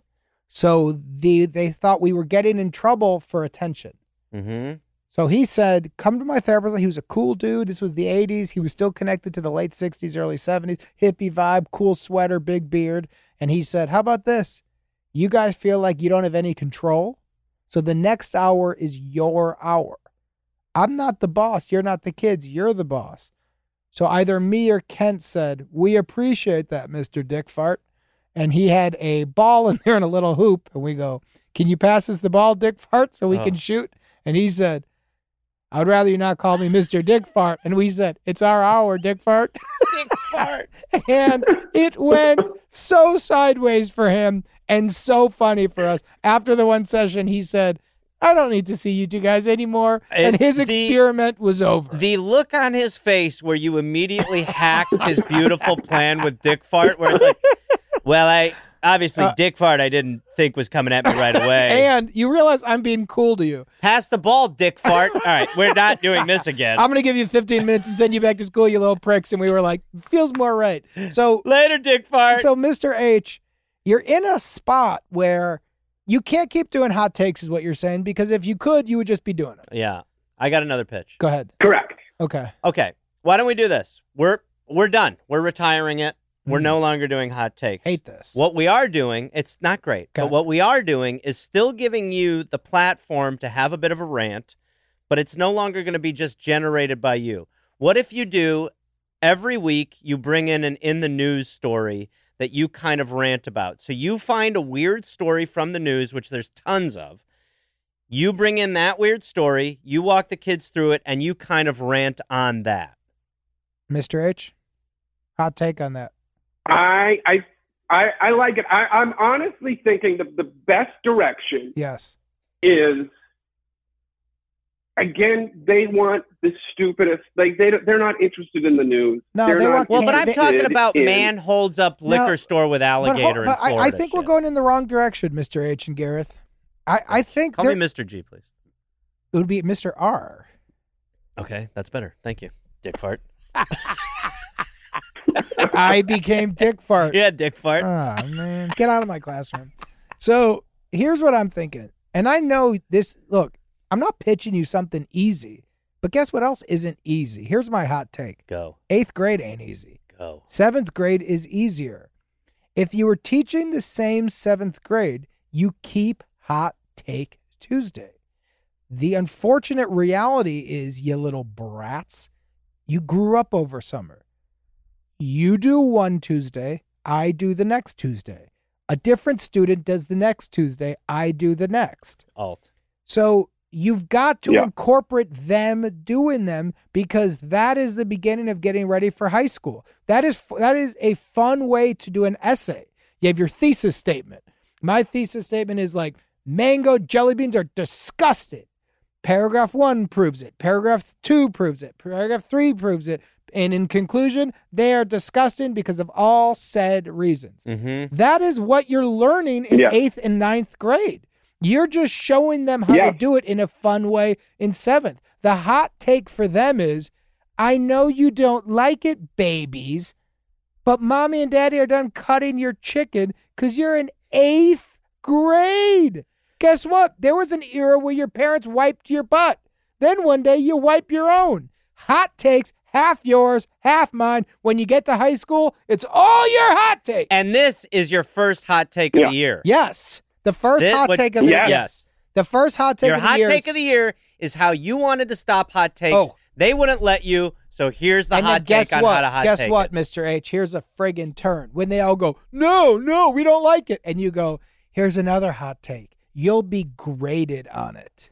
So the they thought we were getting in trouble for attention. Mm-hmm. So he said, come to my therapist. He was a cool dude. This was the eighties. He was still connected to the late sixties, early seventies, hippie vibe, cool sweater, big beard. And he said, how about this? You guys feel like you don't have any control. So the next hour is your hour. I'm not the boss. You're not the kids. You're the boss. So either me or Kent said, we appreciate that, Mister Dick Fart. And he had a ball in there and a little hoop. And we go, can you pass us the ball, Dick Fart, so we Oh. can shoot? And he said, I would rather you not call me Mister Dick Fart. And we said, it's our hour, Dick Fart. Dick Fart. And it went so sideways for him and so funny for us. After the one session, he said, I don't need to see you two guys anymore. And It- his the- experiment was over. The look on his face where you immediately hacked his beautiful plan with Dick Fart, where it's like, well, I obviously Uh, Dick Fart I didn't think was coming at me right away. And you realize I'm being cool to you. Pass the ball, Dick Fart. All right, we're not doing this again. I'm going to give you fifteen minutes and send you back to school, you little pricks. And we were like, feels more right. So, Later, Dick Fart. so Mister H, you're in a spot where you can't keep doing hot takes is what you're saying, because if you could, you would just be doing it. yeah, I got another pitch. Go ahead. correct. Okay. Okay, why don't we do this? We're we're done. We're retiring it. We're Hmm. no longer doing hot takes. Hate this. What we are doing, it's not great, Okay. but what we are doing is still giving you the platform to have a bit of a rant, but it's no longer going to be just generated by you. What if you do every week, you bring in an in the news story that you kind of rant about? So you find a weird story from the news, which there's tons of. You bring in that weird story, you walk the kids through it, and you kind of rant on that. Mister H, hot take on that. I I I, I like it. I, I'm honestly thinking that the best direction Yes. is, again, they want the stupidest. Like they don't- they're not interested in the news. No, They're they not want- Well, but They- I'm they- talking about in- man holds up liquor No, store with But, hold- alligator but in Florida. I, I think we're shit. going in the wrong direction, Mister H and Gareth. I, I think Call there- me Mister G, please. it would be Mister R. Okay, that's better. Thank you, Dick Fart. I became Dick Fart. Yeah, Dick Fart. Ah, man. Get out of my classroom. So here's what I'm thinking. And I know this, look, I'm not pitching you something easy, But guess what else isn't easy? Here's my hot take. Go. Eighth grade ain't easy. Go. Seventh grade is easier. If you were teaching the same seventh grade, you keep Hot Take Tuesday. The unfortunate reality is, you little brats, you grew up over summer. You do one Tuesday, I do the next Tuesday. A different student does the next Tuesday, I do the next. Alt. So you've got to Yeah. incorporate them doing them, because that is the beginning of getting ready for high school. That is that is a fun way to do an essay. You have your thesis statement. My thesis statement is like, mango jelly beans are disgusting. Paragraph one proves it. Paragraph two proves it. Paragraph three proves it. And in conclusion, they are disgusting because of all said reasons. Mm-hmm. That is what you're learning in Yeah. eighth and ninth grade. You're just showing them how Yeah. to do it in a fun way in seventh. The hot take for them is, I know you don't like it, babies, but mommy and daddy are done cutting your chicken because you're in eighth grade. Guess what? There was an era where your parents wiped your butt. Then one day you wipe your own. Hot takes, half yours, half mine. When you get to high school, it's all your hot take. And this is your first hot take of Yeah. the year. Yes. The first This hot would- take of the Yes. yes. The first hot take Your of the hot year. take is- of the year is how you wanted to stop hot takes. Oh. They wouldn't let you, so here's the and then hot guess take on what? how to hot guess take what, it. Mister H? Here's a friggin' turn. When they all go, no, no, we don't like it. And you go, here's another hot take. You'll be graded on it.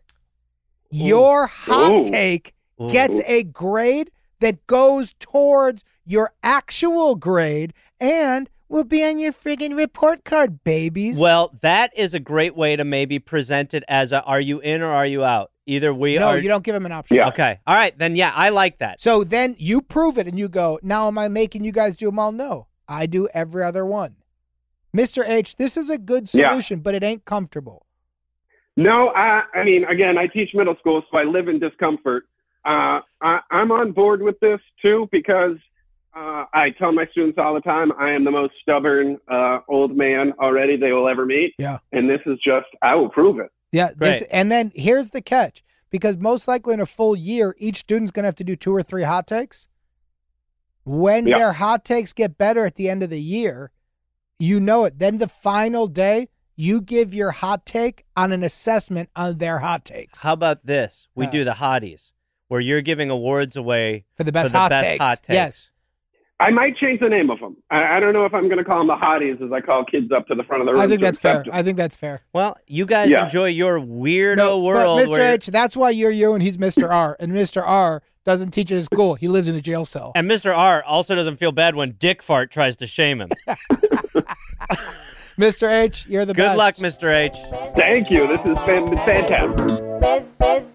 Your hot Ooh. take Ooh. gets a grade that goes towards your actual grade and will be on your friggin' report card, babies. Well, that is a great way to maybe present it as a, are you in or are you out? Either we no, are. you don't give them an option. Yeah. Okay. All right. Then, yeah, I like that. So then you prove it and you go, now am I making you guys do them all? No, I do every other one. Mister H, this is a good Yeah. solution, but it ain't comfortable. No, I, I mean, again, I teach middle school, so I live in discomfort. Uh, I, I'm on board with this, too, because uh, I tell my students all the time, I am the most stubborn uh, old man already they will ever meet. Yeah. And this is just, I will prove it. Yeah. This, Great. and then here's the catch, because most likely in a full year, each student's going to have to do two or three hot takes. When Yeah. their hot takes get better at the end of the year, you know it. Then the final day, you give your hot take on an assessment on their hot takes. How about this? We Uh. do the hotties, where you're giving awards away for the best, for the hot, best takes. hot takes. Yes. I might change the name of them. I, I don't know if I'm going to call them the hotties as I call kids up to the front of the room. I think to that's fair. accept them. I think that's fair. Well, you guys Yeah. enjoy your weirdo No, world. but Mister where- H, that's why you're you and he's Mister R. And Mister R doesn't teach at his school. He lives in a jail cell. And Mister R also doesn't feel bad when Dick Fart tries to shame him. Mister H, you're the Good best. luck, Mister H. Thank you. This has been fantastic.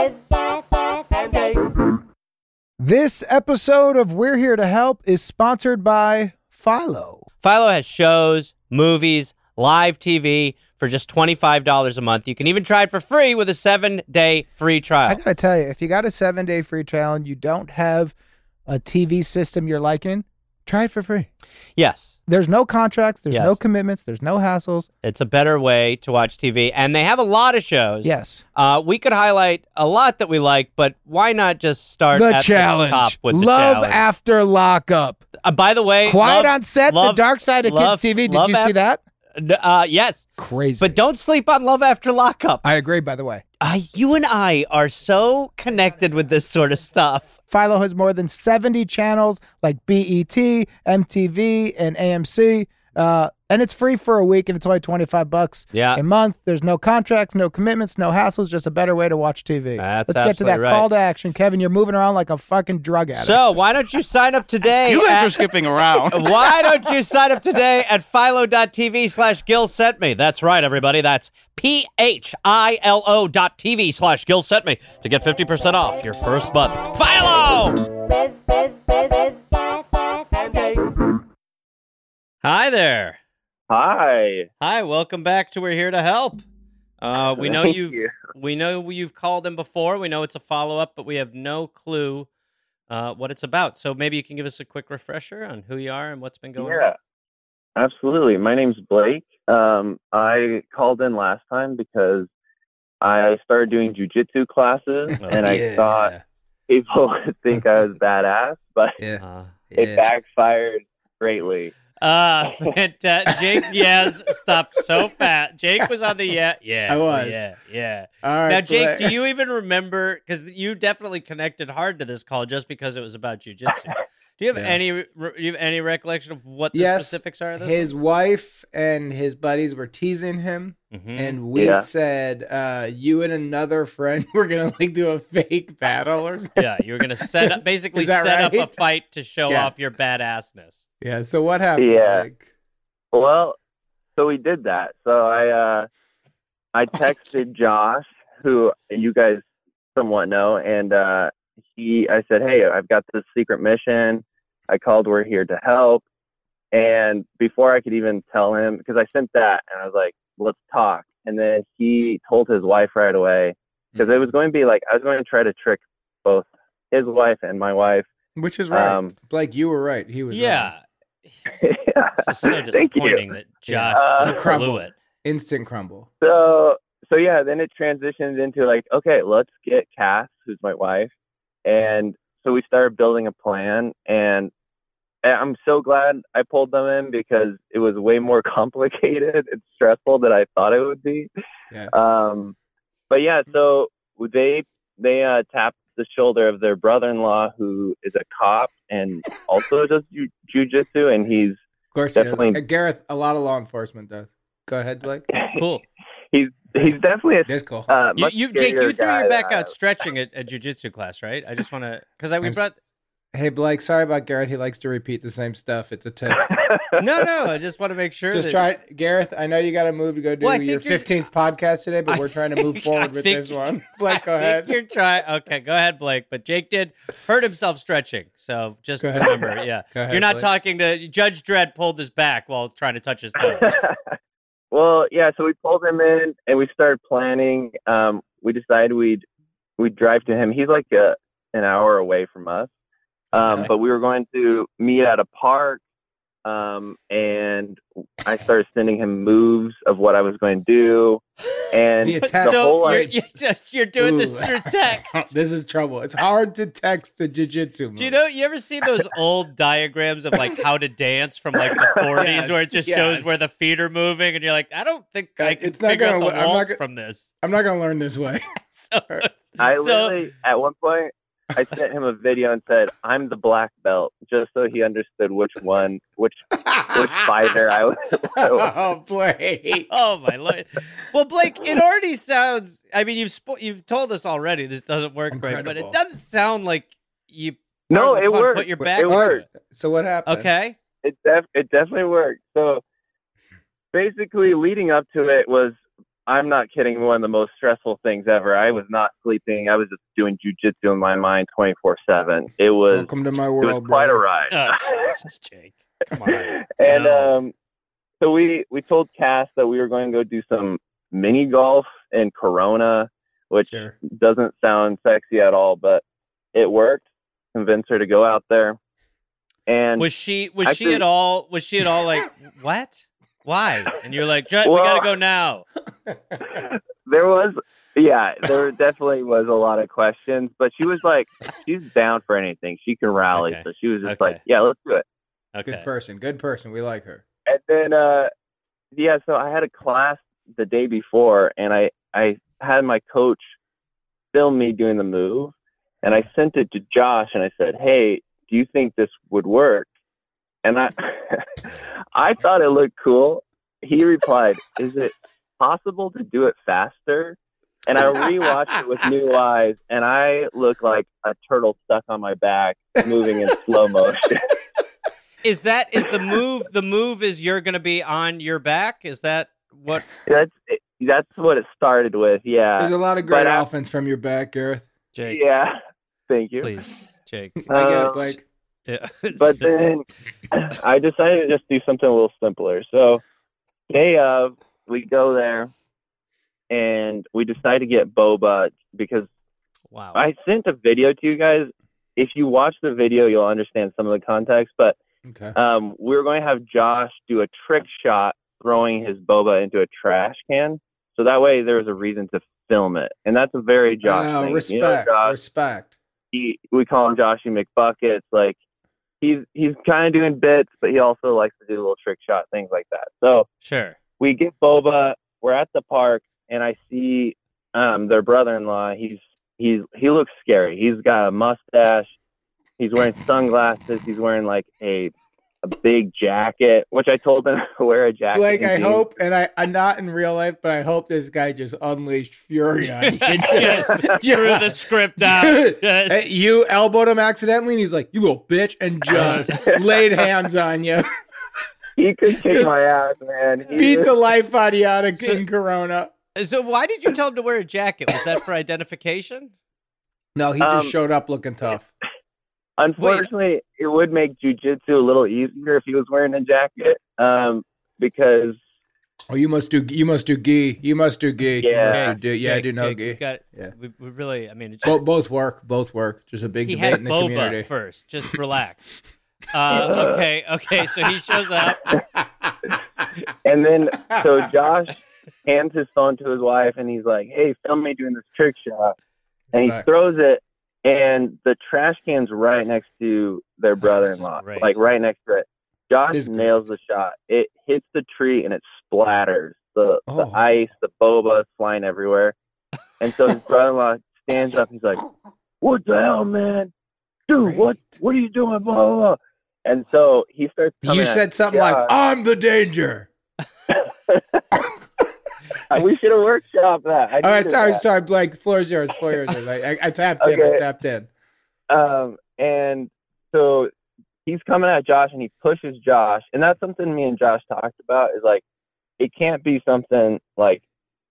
This episode of We're Here to Help is sponsored by Philo. Philo has shows, movies, live T V for just twenty-five dollars a month. You can even try it for free with a seven-day free trial. I gotta tell you, if you got a seven day free trial and you don't have a T V system you're liking, try it for free. Yes, There's no contracts, there's Yes. no commitments, there's no hassles. it's a better way to watch T V. And they have a lot of shows. Yes. Uh, we could highlight a lot that we like, but why not just start The at challenge. the top with the Love challenge? after lockup. Uh, by the way, Quiet love- on set, love- the dark side of love- kids T V. Did love you see af- that? Uh, yes, Crazy. but don't sleep on Love After Lockup. I agree, by the way. Uh, you and I are so connected with this sort of stuff. Philo has more than seventy channels like B E T, M T V, and A M C. Uh, and it's free for a week, and it's only twenty-five bucks Yeah. a month. There's no contracts, no commitments, no hassles, just a better way to watch T V. That's Let's get to absolutely that right. call to action. Kevin, you're moving around like a fucking drug addict. So why don't you sign up today? You guys at- are skipping around. Why don't you sign up today at philo.tv slash Gil sent me? That's right, everybody. That's P-H-I-L-O dot TV slash Gil sent me to get fifty percent off your first month. Philo! Hi there. Hi. Hi, welcome back to We're Here to Help. Uh, we know Thank you've you. we know you've called in before. We know it's a follow-up, but we have no clue uh, what it's about. So maybe you can give us a quick refresher on who you are and what's been going on. Yeah, absolutely. My name's Blake. Um, I called in last time because I started doing jujitsu classes, Oh, and I yeah. thought people think I was badass, but Yeah. Uh, it Yeah. backfired greatly. uh, fanta- Jake's yes stopped so fast. Jake was on the yeah, yeah, I was. yeah, yeah. All right. Now, Jake, Blake. do you even remember? Because you definitely connected hard to this call just because it was about jujitsu. Do you have Yeah. any? re- Do you have any recollection of what the Yes, specifics are of this? his wife and his buddies were teasing him, Mhm. and we Yeah. said, uh, "You and another friend were gonna like do a fake battle or something." Yeah, you were gonna set up, basically Is that set up a right? fight to show Yeah. off your badassness. Yeah. So what happened? Yeah. Blake? Well, so we did that. So I uh, I texted Josh, who you guys somewhat know, and uh, he I said, "Hey, I've got this secret mission. I called. We're here to help." And before I could even tell him, because I sent that, and I was like, "Let's talk." And then he told his wife right away, because it was going to be like I was going to try to trick both his wife and my wife. Which is right. Um, Blake, you were right. He was Yeah, wrong. this is so Thank you. disappointing that Josh Uh, just blew crumble. it. Instant crumble. So so yeah, then it transitioned into like, okay, let's get Cass, who's my wife, and so we started building a plan, and I'm so glad I pulled them in because it was way more complicated and stressful than I thought it would be. Yeah. Um, but yeah, so they they uh, tapped the shoulder of their brother-in-law, who is a cop and also does ju- jujitsu, and he's Of course, he does. definitely- Uh, Gareth. A lot of law enforcement does. Go ahead, Blake. Cool. he's he's definitely a That's cool. uh, You, much you Jake, scarier you threw guy your than back I out am. stretching at a jujitsu class, right? I just want to, because I we I'm s- brought. Hey, Blake. Sorry about Gareth. He likes to repeat the same stuff. It's a tip. No, no, I just want to make sure Just that. try, Gareth. I know you got to move to go do Well, I your think you're- fifteenth podcast today, but I we're trying to move think- forward I with think this you- one. Blake, go I ahead. think you're trying. Okay, go ahead, Blake. But Jake did hurt himself stretching, so just Go ahead. remember, yeah, Go ahead, you're not Blake. talking to Judge Dredd. Pulled his back while trying to touch his toes. Well, yeah, so we pulled him in and we started planning. Um, we decided we'd we'd drive to him. He's like a, an hour away from us. Um, Okay. but we were going to meet at a park. Um, and I started sending him moves of what I was going to do. And The the attack- so whole you're, idea, you're, just, you're doing this Ooh. through text. This is trouble. It's hard to text a jujitsu. Do you know? You ever see those old diagrams of like how to dance from like the forties, Yes, where it just yes. shows where the feet are moving, and you're like, I don't think I Uh, can it's not figure out gonna the lo- I'm not waltz go- from this. I'm not going to learn this way. So, I so- literally, at one point, I sent him a video and said, "I'm the black belt," just so he understood which one, which which fighter I was. Oh, Blake. oh my lord! Well, Blake, it already sounds. I mean, you've spo- you've told us already this doesn't work right, but Incredible. it doesn't sound like you. No, pardon the it pun, worked. Put your It back. It into worked. So what happened? Okay. It def- it definitely worked. So basically, leading up to it was, I'm not kidding, one of the most stressful things ever. I was not sleeping. I was just doing jujitsu in my mind twenty-four seven. It was Welcome to my it was world, quite a bro. ride. Oh, Jesus, Jake. Come on. and No. um, so we we told Cass that we were going to go do some mini golf in Corona, which Sure. doesn't sound sexy at all, but it worked. Convinced her to go out there. And Was she was she Actually- at all was she at all like what? Why? And you're like, "Judd, we Well- gotta go now. there was, yeah, there definitely was a lot of questions, but she was like, she's down for anything. She can rally. Okay. So she was just Okay. like, yeah, let's do it. Okay. Good person. Good person. We like her. And then, uh, yeah, so I had a class the day before, and I, I had my coach film me doing the move, and I sent it to Josh, and I said, hey, do you think this would work? And I, I thought it looked cool. He replied, is it possible to do it faster? And I rewatched it with new eyes, and I look like a turtle stuck on my back, moving in slow motion. Is that is the move the move is you're gonna be on your back? Is that what That's that's what it started with, yeah. There's a lot of great But I- offense from your back, Gareth. Jake? Yeah, thank you. Please, Jake. I get Uh, it, Blake. Yeah. But then I decided to just do something a little simpler. So day of, we go there, and we decide to get boba because wow. I sent a video to you guys. If you watch the video, you'll understand some of the context. But Okay. um, we were going to have Josh do a trick shot throwing his boba into a trash can. So that way there was a reason to film it. And that's a very Josh Oh, thing. respect. You know, Josh, Respect. he we call him Joshy McBuckets. Like he's he's kind of doing bits, but he also likes to do little trick shot things like that. So Sure. we get Boba. We're at the park, and I see um, their brother-in-law. He's he's he looks scary. He's got a mustache. He's wearing sunglasses. He's wearing like a a big jacket, which I told him to wear a jacket. Blake, I jeans. hope, and I, I'm not in real life, but I hope this guy just unleashed fury on you. Just threw the script out. Yes. Hey, you elbowed him accidentally, and he's like, "You little bitch," and just laid hands on you. He could kick my ass, man. He Beat was- the life out of you out of King Corona. So why did you tell him to wear a jacket? Was that for identification? No, he just Um, showed up looking tough. Unfortunately, it would make jujitsu a little easier if he was wearing a jacket, um, because Oh, you must do. You must do gi. You must do gi. You Yeah. must do, do, yeah, I Jake, do know Jake, gi. we got, Yeah. we, we really, I mean, it's Bo- just, both work. Both work. Just a big he debate had in the boba community. first. Just relax. Uh, okay, okay. So he shows up. and then so Josh hands his phone to his wife, and he's like, "Hey, film me doing this trick shot," and he Respect. throws it, and the trash can's right next to their brother-in-law, great. like right next to it. Josh This is nails the shot. It hits the tree and it splatters. The the Oh. ice, the boba is flying everywhere. And so his brother-in-law stands up. He's like, "What the hell, man? Dude, what what are you doing?" Blah, blah, blah. And so he starts coming You at said something Josh. like, "I'm the danger." We should have workshopped that. I All right, needed sorry, that. sorry, Blake. Floor is yours. Floor is yours. I, I, I tapped in. I Okay. tapped in. Um, and so he's coming at Josh, and he pushes Josh, and that's something me and Josh talked about. Is like, it can't be something like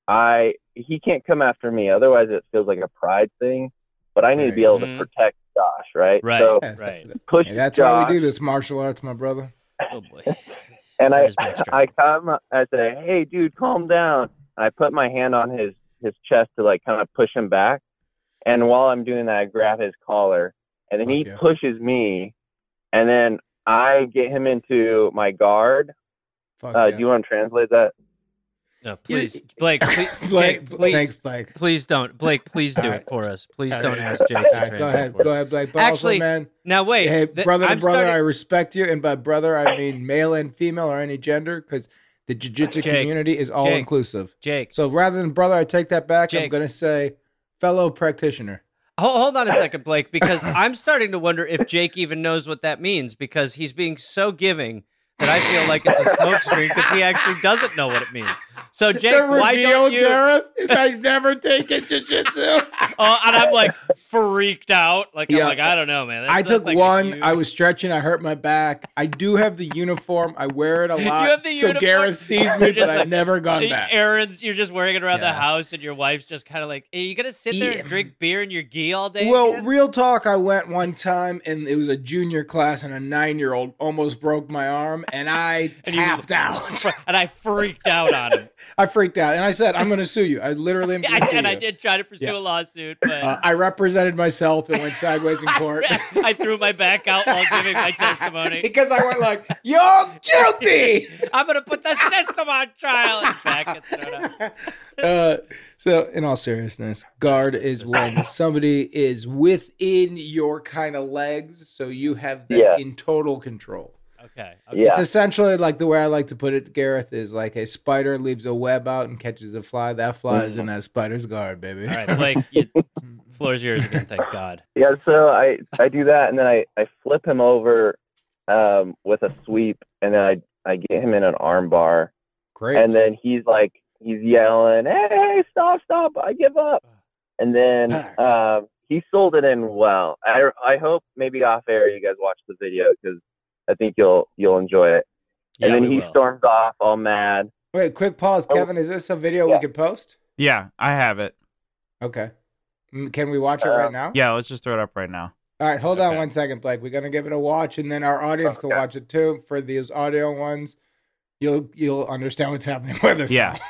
I. He can't come after me, otherwise it feels like a pride thing. But I need to be able Mhm. to protect Josh, right? Right. So Yeah, Right. push Hey, that's Josh, why we do this martial arts, my brother. Oh boy. and I, That is my instruction. I come, I say, "Hey, dude, calm down." And I put my hand on his his chest to like kind of push him back. And while I'm doing that, I grab his collar, and then he Fuck yeah. pushes me, and then I get him into my guard. Fuck Uh, yeah. Do you want to translate that? No, please, Blake. Please, Blake, Jake, please, thanks, Blake. please don't. Blake, please do All it right. for us. Please All don't right. ask Jake All to right, translate go ahead, for go us. ahead, Blake. But Actually, also, man, Now wait. hey, th- brother to I'm brother, I starting- respect you, and by brother I mean male and female or any gender, because the jiu-jitsu Jake, community is all Jake, inclusive. Jake. So rather than brother, I take that back. I'm Jake. gonna say fellow practitioner. Hold, hold on a second, Blake, because I'm starting to wonder if Jake even knows what that means, because he's being so giving that I feel like it's a smokescreen because he actually doesn't know what it means. So, Jake, the why reveal, don't you? Gareth, is I've never taken jiu-jitsu. Oh, and I'm like freaked out. Like Yeah. I'm like, I don't know, man. That's, I that's took like a one. huge- I was stretching. I hurt my back. I do have the uniform. I wear it a lot. have the so uniform? Gareth sees You're me, but just I've like- never gone back. Aaron's, you're just wearing it around Yeah. the house, and your wife's just kind of like, "Are you gonna sit there Yeah. and drink beer in your gi all day?" Well, again?" real talk, I went one time and it was a junior class and a nine-year-old almost broke my arm and I And you- tapped out. and I freaked out on him. I freaked out and I said, I'm going to sue you. I literally am going I, to sue and you. I did try to pursue Yeah. a lawsuit, but Uh, I represented myself and went sideways in court. I threw my back out while giving my testimony. because I went like, you're guilty. I'm gonna put the system on trial. And back gets thrown out. uh, so, in all seriousness, guard is when somebody is within your kind of legs, so you have them Yeah. in total control. Okay. okay. Yeah. It's essentially like the way I like to put it, Gareth, is like a spider leaves a web out and catches a fly. That fly is in that spider's guard, baby. All right, Blake. You, floor's yours again. Thank God. Yeah, so I, I do that, and then I, I flip him over um, with a sweep, and then I, I get him in an arm bar, Great. and then he's like, he's yelling, "Hey, stop, stop, I give up." And then um, he sold it in well. I, I hope maybe off air you guys watch the video, because I think you'll you'll enjoy it. Yeah, And then we he will. storms off all mad. Wait, quick pause. Oh. Kevin, is this a video Yeah. we could post? Yeah, I have it. Okay. Mm, Can we watch it Uh, right now? Yeah, let's just throw it up right now. All right, hold on Okay. one second, Blake. We're going to give it a watch, and then our audience can Okay. watch it too. For these audio ones, you'll you'll understand what's happening with us. Yeah.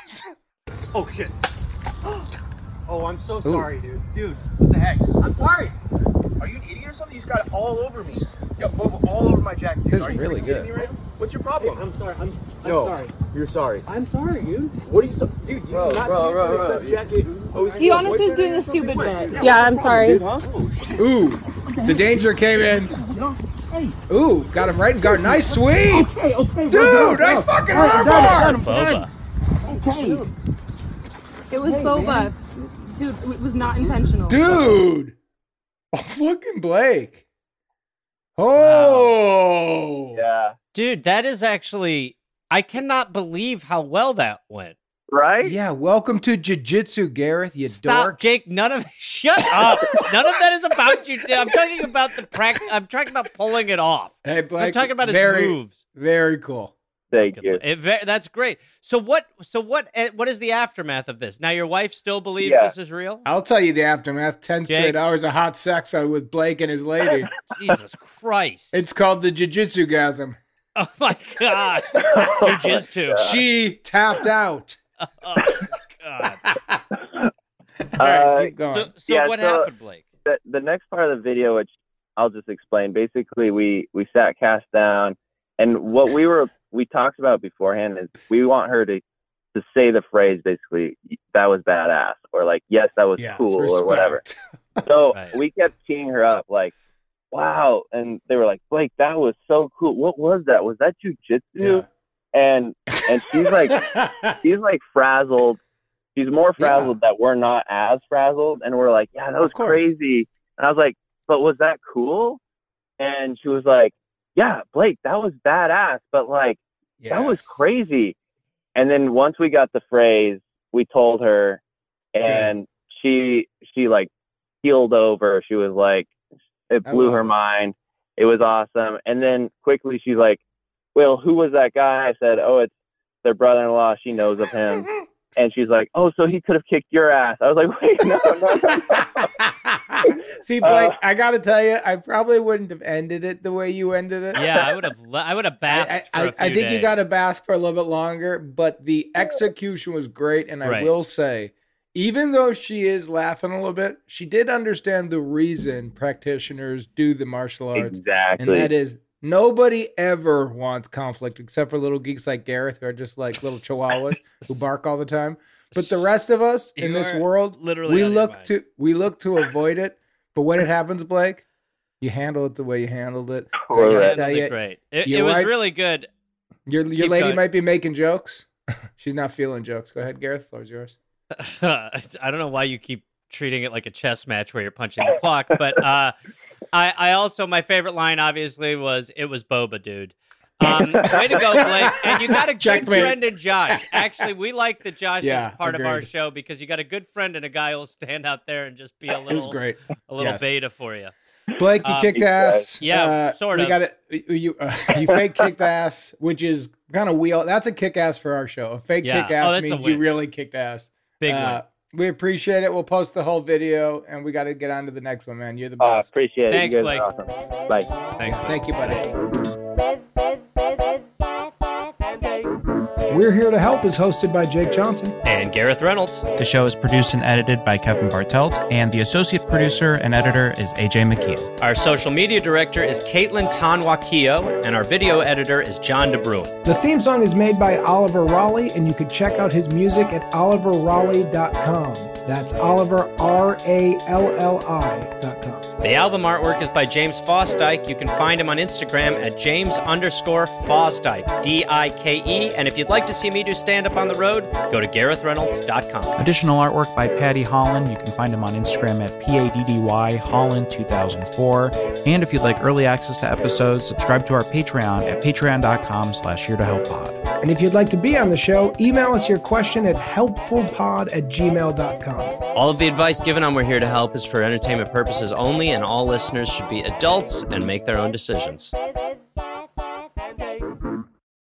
Oh shit. Oh, I'm so sorry, dude. Dude, what the heck? I'm sorry. Are you an idiot or something? You just got it all over me. Yo, Boba, all over my jacket. Dude. This is Are you really freaking good. kidding me right now? What's your problem? I'm sorry. I'm, I'm no, sorry. you're sorry. I'm sorry, dude. What are you so, dude? You Bro, do not bro, see bro, this bro. stuff jacket He honestly was doing a stupid bit. Yeah, I'm sorry. Ooh, the danger came in. Ooh, got him right in guard. Nice sweep. Okay, okay. Dude, nice fucking armbar. Boba. Okay. It was Boba. Dude, it was not intentional. Dude. Oh, fucking Blake. Oh. Yeah. Dude, that is actually, I cannot believe how well that went. Right? Yeah, welcome to jiu-jitsu, Gareth, you Stop, dork. Jake. None of shut up. None of that is about you. I'm talking about the practice. I'm talking about pulling it off. Hey, Blake. I'm talking about his very, moves. Very cool. Thank you. It, ve- that's great. So what? So what? eh, What is the aftermath of this? Now your wife still believes Yeah. this is real? I'll tell you the aftermath. Ten Jake. straight hours of hot sex with Blake and his lady. Jesus Christ! It's called the jiu-jitsu-gasm. Oh my God! Jiu-jitsu. She tapped out. Oh God! All right, Uh, keep going. So, so Yeah, what so- happened, Blake? the, the next part of the video, which I'll just explain. Basically, we we sat cast down, and what we were we talked about beforehand is we want her to to say the phrase basically, that was badass, or like, yes, that was Yes, cool, respect. or whatever. So Right. we kept teeing her up, like, wow, and they were like, Blake, that was so cool. What was that? Was that jujitsu? Yeah. And and she's like, she's like frazzled. She's more frazzled that we're not as frazzled. And we're like, yeah, that was Of course. crazy. And I was like, but was that cool? And she was like, yeah, Blake, that was badass. But like, that was Yes. crazy. And then once we got the phrase, we told her, and she, she like keeled over. She was like, it I blew love her it. mind. It was awesome. And then quickly she's like, well, who was that guy? I said, oh, it's their brother-in-law. She knows of him. And she's like, oh, so he could have kicked your ass. I was like, wait, no, no, no. See, Blake, Uh, I got to tell you, I probably wouldn't have ended it the way you ended it. Yeah, I would have. le- I would have I, basked I, for a I, few I think you days. got to bask for a little bit longer, but the execution was great. And I Right. will say, even though she is laughing a little bit, she did understand the reason practitioners do the martial arts. Exactly. And that is, nobody ever wants conflict except for little geeks like Gareth, who are just like little chihuahuas who bark all the time. But the rest of us in You this are world, literally we out of your look mind. to we look to avoid it. But when it happens, Blake, you handle it the way you handled it. I gotta Correct. tell Handled it you, great. It, you're it was right. really good. your your Keep lady going. might be making jokes. She's not feeling jokes. Go ahead, Gareth. Floor's yours. I don't know why you keep treating it like a chess match where you're punching the clock, but uh, I, I also my favorite line obviously was "It was Boba, dude." Um, way to go, Blake! And you got a good Checkmate. friend in Josh. Actually, we like that Josh Yeah, is part of our agreed. show because you got a good friend and a guy who'll stand out there and just be a It was little, great. a little Yes. beta for you. Blake, you Uh, kicked ass. Yeah, uh, sort we of. Got it. You uh, you fake kicked ass, which is kind of wheel. That's a kick ass for our show. A fake Yeah. kick Oh, ass that's a means you win. really kicked ass. Big Uh, we appreciate it. We'll post the whole video, and we got to get on to the next one, man. You're the Uh, best. appreciate it. Thanks, you guys Blake. are awesome. Bye. win. Thanks. Thank you, buddy. Okay. We're Here to Help is hosted by Jake Johnson. And Gareth Reynolds. The show is produced and edited by Kevin Bartelt, and the associate producer and editor is A J McKeon. Our social media director is Caitlin Tanwakio, and our video editor is John DeBruin. The theme song is made by Oliver Raleigh, and you can check out his music at oliver raleigh dot com. That's Oliver, R A L L I dot com. The album artwork is by James Fosdyke. You can find him on Instagram at James underscore Fosdyke, D I K E. And if you'd like to see me do stand-up on the road, go to gareth reynolds dot com. Additional artwork by Patty Holland. You can find him on Instagram at P A D D Y Holland two thousand four. And if you'd like early access to episodes, subscribe to our Patreon at patreon dot com slash here to help pod. And if you'd like to be on the show, email us your question at helpfulpod at gmail dot com. All of the advice given on We're Here to Help is for entertainment purposes only, and all listeners should be adults and make their own decisions.